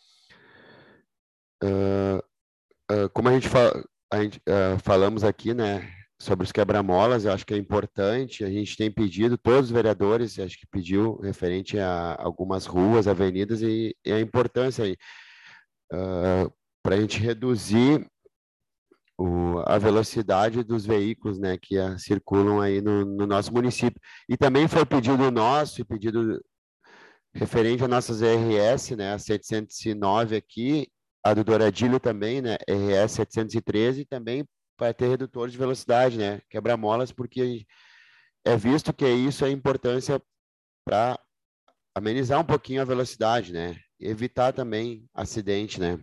Uh, uh, como a gente, fa a gente uh, falamos aqui, né, sobre os quebra-molas, eu acho que é importante, a gente tem pedido, todos os vereadores, acho que pediu referente a algumas ruas, avenidas, e, e a importância aí, uh, para a gente reduzir o, a velocidade dos veículos, né, que a, circulam aí no, no nosso município. E também foi pedido nosso, e pedido referente a nossas R S, né, a setecentos e nove aqui, a do Douradilho também, né, R S setecentos e treze, também para ter redutor de velocidade, né, quebra-molas, porque é visto que isso é importância para amenizar um pouquinho a velocidade, né, evitar também acidente, né.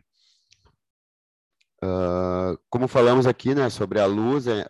Uh, como falamos aqui, né, sobre a luz, é,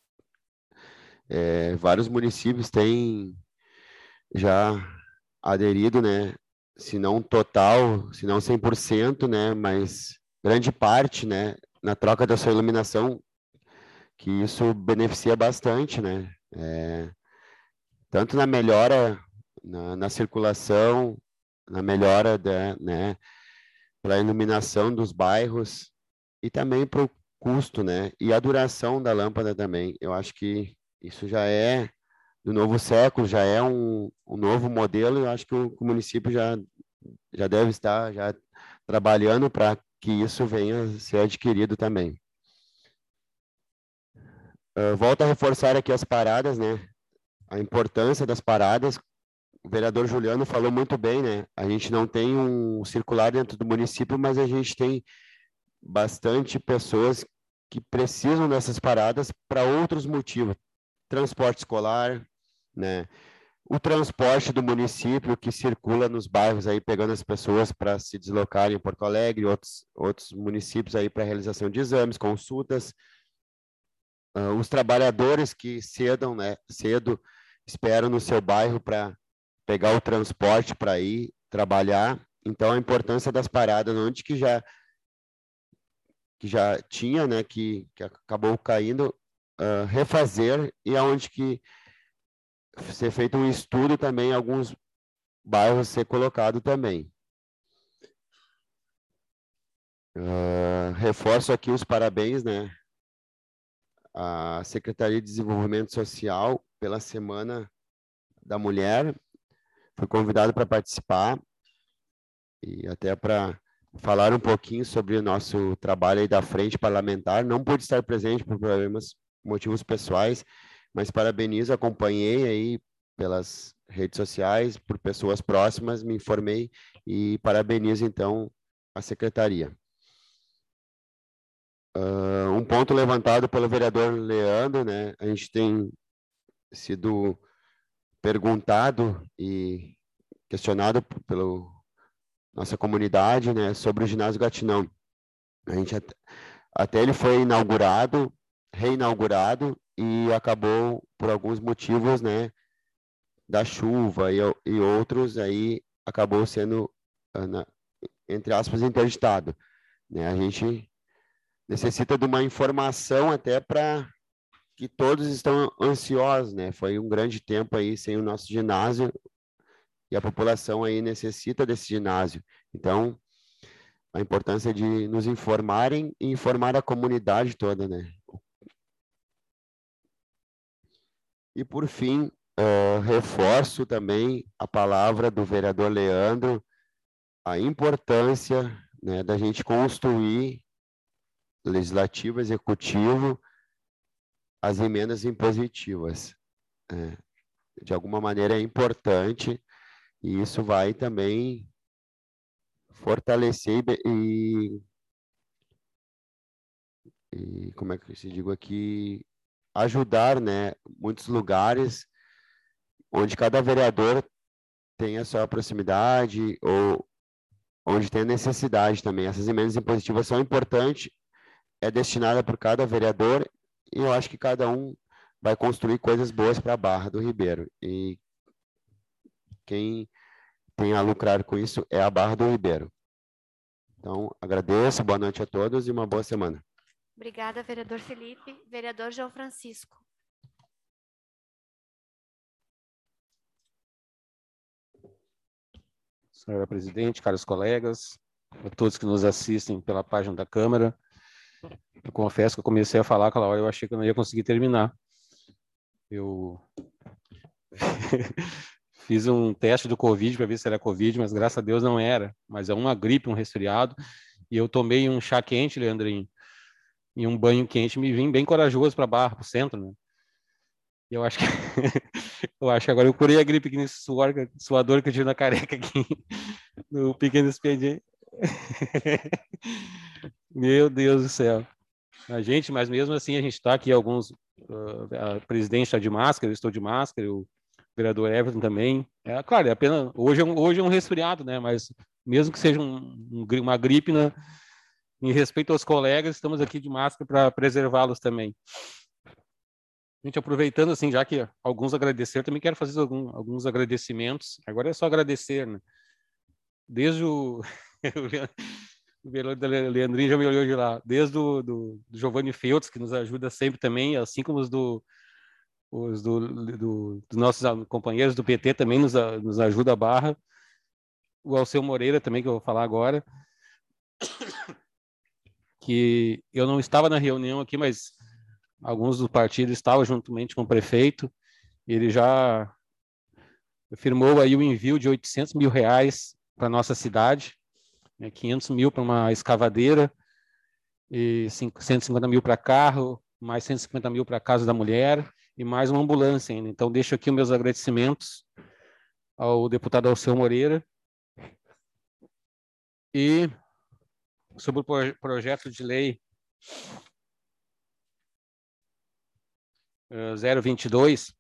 é, vários municípios têm já aderido, né, se não total, se não cem por cento, né, mas grande parte, né, na troca da sua iluminação, que isso beneficia bastante, né, é, tanto na melhora na, na circulação, na melhora da, né, para a iluminação dos bairros e também para o custo, né, e a duração da lâmpada também. Eu acho que isso já é do novo século, já é um, um novo modelo, eu acho que o, o município já, já deve estar já trabalhando para que isso venha a ser adquirido também. Uh, volto a reforçar aqui as paradas, né? A importância das paradas. O vereador Juliano falou muito bem, né? A gente não tem um circular dentro do município, mas a gente tem bastante pessoas que precisam dessas paradas para outros motivos. Transporte escolar, né? O transporte do município que circula nos bairros aí, pegando as pessoas para se deslocarem em Porto Alegre, outros, outros municípios aí para realização de exames, consultas. Uh, os trabalhadores que cedam, né, cedo esperam no seu bairro para pegar o transporte para ir trabalhar. Então, a importância das paradas, onde que já, que já tinha, né, que, que acabou caindo, uh, refazer, e aonde que ser feito um estudo também, alguns bairros ser colocado também. Uh, reforço aqui os parabéns, né, a Secretaria de Desenvolvimento Social pela Semana da Mulher. Fui convidado para participar e até para falar um pouquinho sobre o nosso trabalho aí da frente parlamentar. Não pude estar presente por problemas, motivos pessoais, mas parabenizo, acompanhei aí pelas redes sociais, por pessoas próximas, me informei e parabenizo, então, a secretaria. Uh, um ponto levantado pelo vereador Leandro, né? A gente tem sido perguntado e questionado pela nossa comunidade, né, sobre o ginásio Gatinão. A gente até, até ele foi inaugurado, reinaugurado e acabou por alguns motivos, né, da chuva e, e outros aí acabou sendo, na, entre aspas, interditado, né? A gente necessita de uma informação até para que todos estão ansiosos, né? Foi um grande tempo aí sem o nosso ginásio e a população aí necessita desse ginásio. Então, a importância de nos informarem e informar a comunidade toda, né? E, por fim, uh, reforço também a palavra do vereador Leandro, a importância, né, da gente construir legislativo, executivo, as emendas impositivas. É, de alguma maneira é importante e isso vai também fortalecer e, e como é que se digo aqui, ajudar, né, muitos lugares onde cada vereador tem a sua proximidade ou onde tem a necessidade também. Essas emendas impositivas são importantes, é destinada por cada vereador e eu acho que cada um vai construir coisas boas para a Barra do Ribeiro. E quem tem a lucrar com isso é a Barra do Ribeiro. Então, agradeço, boa noite a todos e uma boa semana. Obrigada, vereador Felipe. Vereador João Francisco. Senhora presidente, caros colegas, a todos que nos assistem pela página da Câmara, eu confesso que eu comecei a falar aquela hora, eu achei que eu não ia conseguir terminar. Eu fiz um teste do Covid para ver se era Covid, mas graças a Deus não era. Mas é uma gripe, um resfriado. E eu tomei um chá quente, Leandrinho, e um banho quente, me vim bem corajoso para a Barra, para o centro, né? E eu acho que eu acho que agora eu curei a gripe aqui nesse suor, suador que eu tive na careca aqui, no pequeno expediente. Meu Deus do céu. A gente, mas mesmo assim a gente está aqui, alguns, uh, a presidente está de máscara, eu estou de máscara, o vereador Everton também. É, claro, é apenas, hoje é um, hoje é um resfriado, né? Mas mesmo que seja um, um, uma gripe, né? Em respeito aos colegas, estamos aqui de máscara para preservá-los também. Gente, aproveitando assim, já que alguns agradecer, também quero fazer algum, alguns agradecimentos. Agora é só agradecer, né? Desde o... O vereador Leandrinho já me olhou de lá, desde o do, do Giovanni Feltz, que nos ajuda sempre também, assim como os do os do, do, dos nossos companheiros do P T também nos, nos ajuda a Barra, o Alceu Moreira também, que eu vou falar agora, que eu não estava na reunião aqui, mas alguns do partido estavam juntamente com o prefeito, ele já firmou aí o envio de oitocentos mil reais para a nossa cidade, quinhentos mil para uma escavadeira, e cento e cinquenta mil para carro, mais cento e cinquenta mil para a Casa da Mulher e mais uma ambulância ainda. Então, deixo aqui os meus agradecimentos ao deputado Alceu Moreira. E sobre o projeto de lei uh, zero vinte e dois,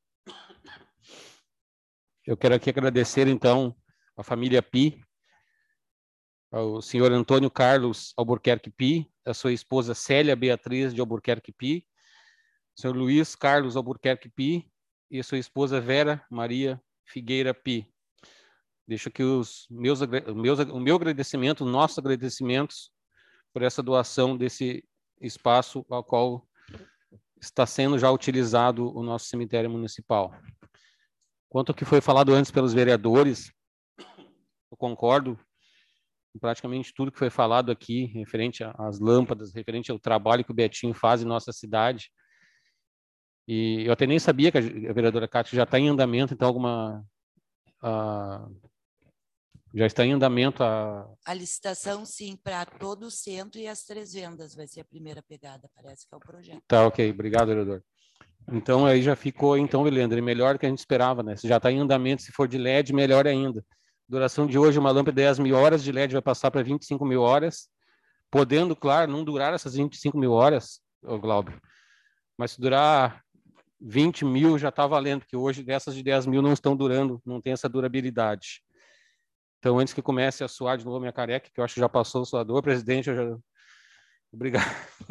eu quero aqui agradecer, então, a família Pi, ao senhor Antônio Carlos Albuquerque Pi, a sua esposa Célia Beatriz de Albuquerque Pi, o senhor Luiz Carlos Albuquerque Pi e a sua esposa Vera Maria Figueira Pi. Deixo aqui os meus, meus, o meu agradecimento, nossos agradecimentos por essa doação desse espaço ao qual está sendo já utilizado o nosso cemitério municipal. Quanto ao que foi falado antes pelos vereadores, eu concordo praticamente tudo que foi falado aqui, referente às lâmpadas, referente ao trabalho que o Betinho faz em nossa cidade. E eu até nem sabia que a vereadora Cátia já está em andamento, então alguma... Uh, Já está em andamento a... A licitação, sim, para todo o centro e as três vendas vai ser a primeira pegada, parece que é o projeto. Tá, ok. Obrigado, vereador. Então, aí já ficou, então, Helena, melhor do que a gente esperava, né? Se já está em andamento, se for de L E D, melhor ainda. Duração de hoje, uma lâmpada de dez mil horas, de L E D vai passar para vinte e cinco mil horas, podendo, claro, não durar essas vinte e cinco mil horas, ô Glauber, mas se durar vinte mil já está valendo, porque hoje dessas de dez mil não estão durando, não tem essa durabilidade. Então, antes que comece a suar de novo a minha careca, que eu acho que já passou o suador, presidente, eu já... Obrigado.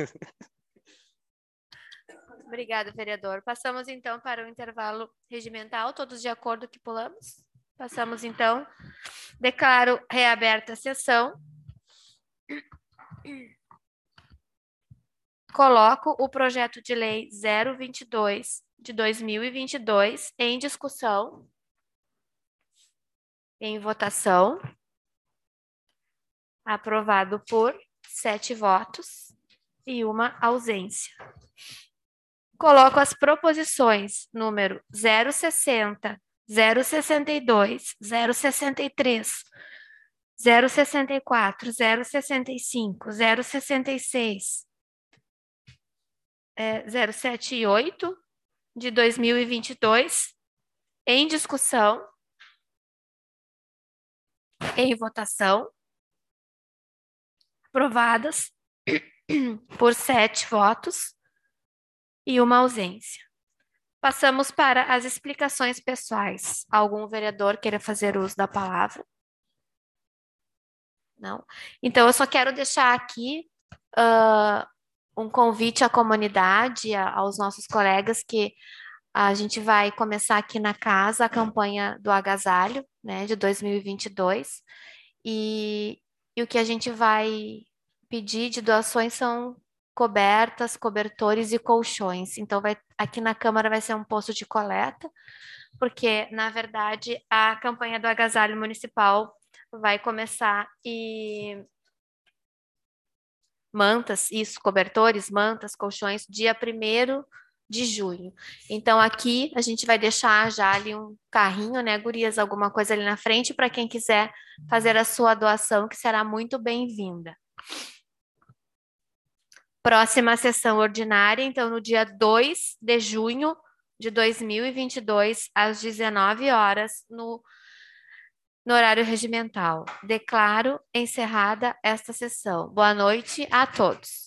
Obrigada, vereador. Passamos, então, para o intervalo regimental. Todos de acordo que pulamos? Passamos, então. Declaro reaberta a sessão. Coloco o projeto de lei zero vinte e dois de dois mil e vinte e dois em discussão, em votação. Aprovado por sete votos e uma ausência. Coloco as proposições número zero sessenta, zero sessenta e dois, zero sessenta e três, zero sessenta e quatro, zero sessenta e cinco, zero sessenta e seis, é, zero setenta e oito de dois mil e vinte e dois em discussão, em votação, aprovadas por sete votos e uma ausência. Passamos para as explicações pessoais. Algum vereador queira fazer uso da palavra? Não? Então, eu só quero deixar aqui uh, um convite à comunidade, a, aos nossos colegas, que a gente vai começar aqui na casa a campanha do agasalho, né, de dois mil e vinte e dois, e, e o que a gente vai pedir de doações são cobertas, cobertores e colchões. Então, vai, aqui na Câmara vai ser um posto de coleta, porque, na verdade, a campanha do agasalho municipal vai começar e... Mantas, isso, cobertores, mantas, colchões, dia primeiro de junho. Então, aqui a gente vai deixar já ali um carrinho, né, gurias, alguma coisa ali na frente para quem quiser fazer a sua doação, que será muito bem-vinda. Próxima sessão ordinária, então, no dia dois de junho de dois mil e vinte e dois, às dezenove horas, no, no horário regimental. Declaro encerrada esta sessão. Boa noite a todos.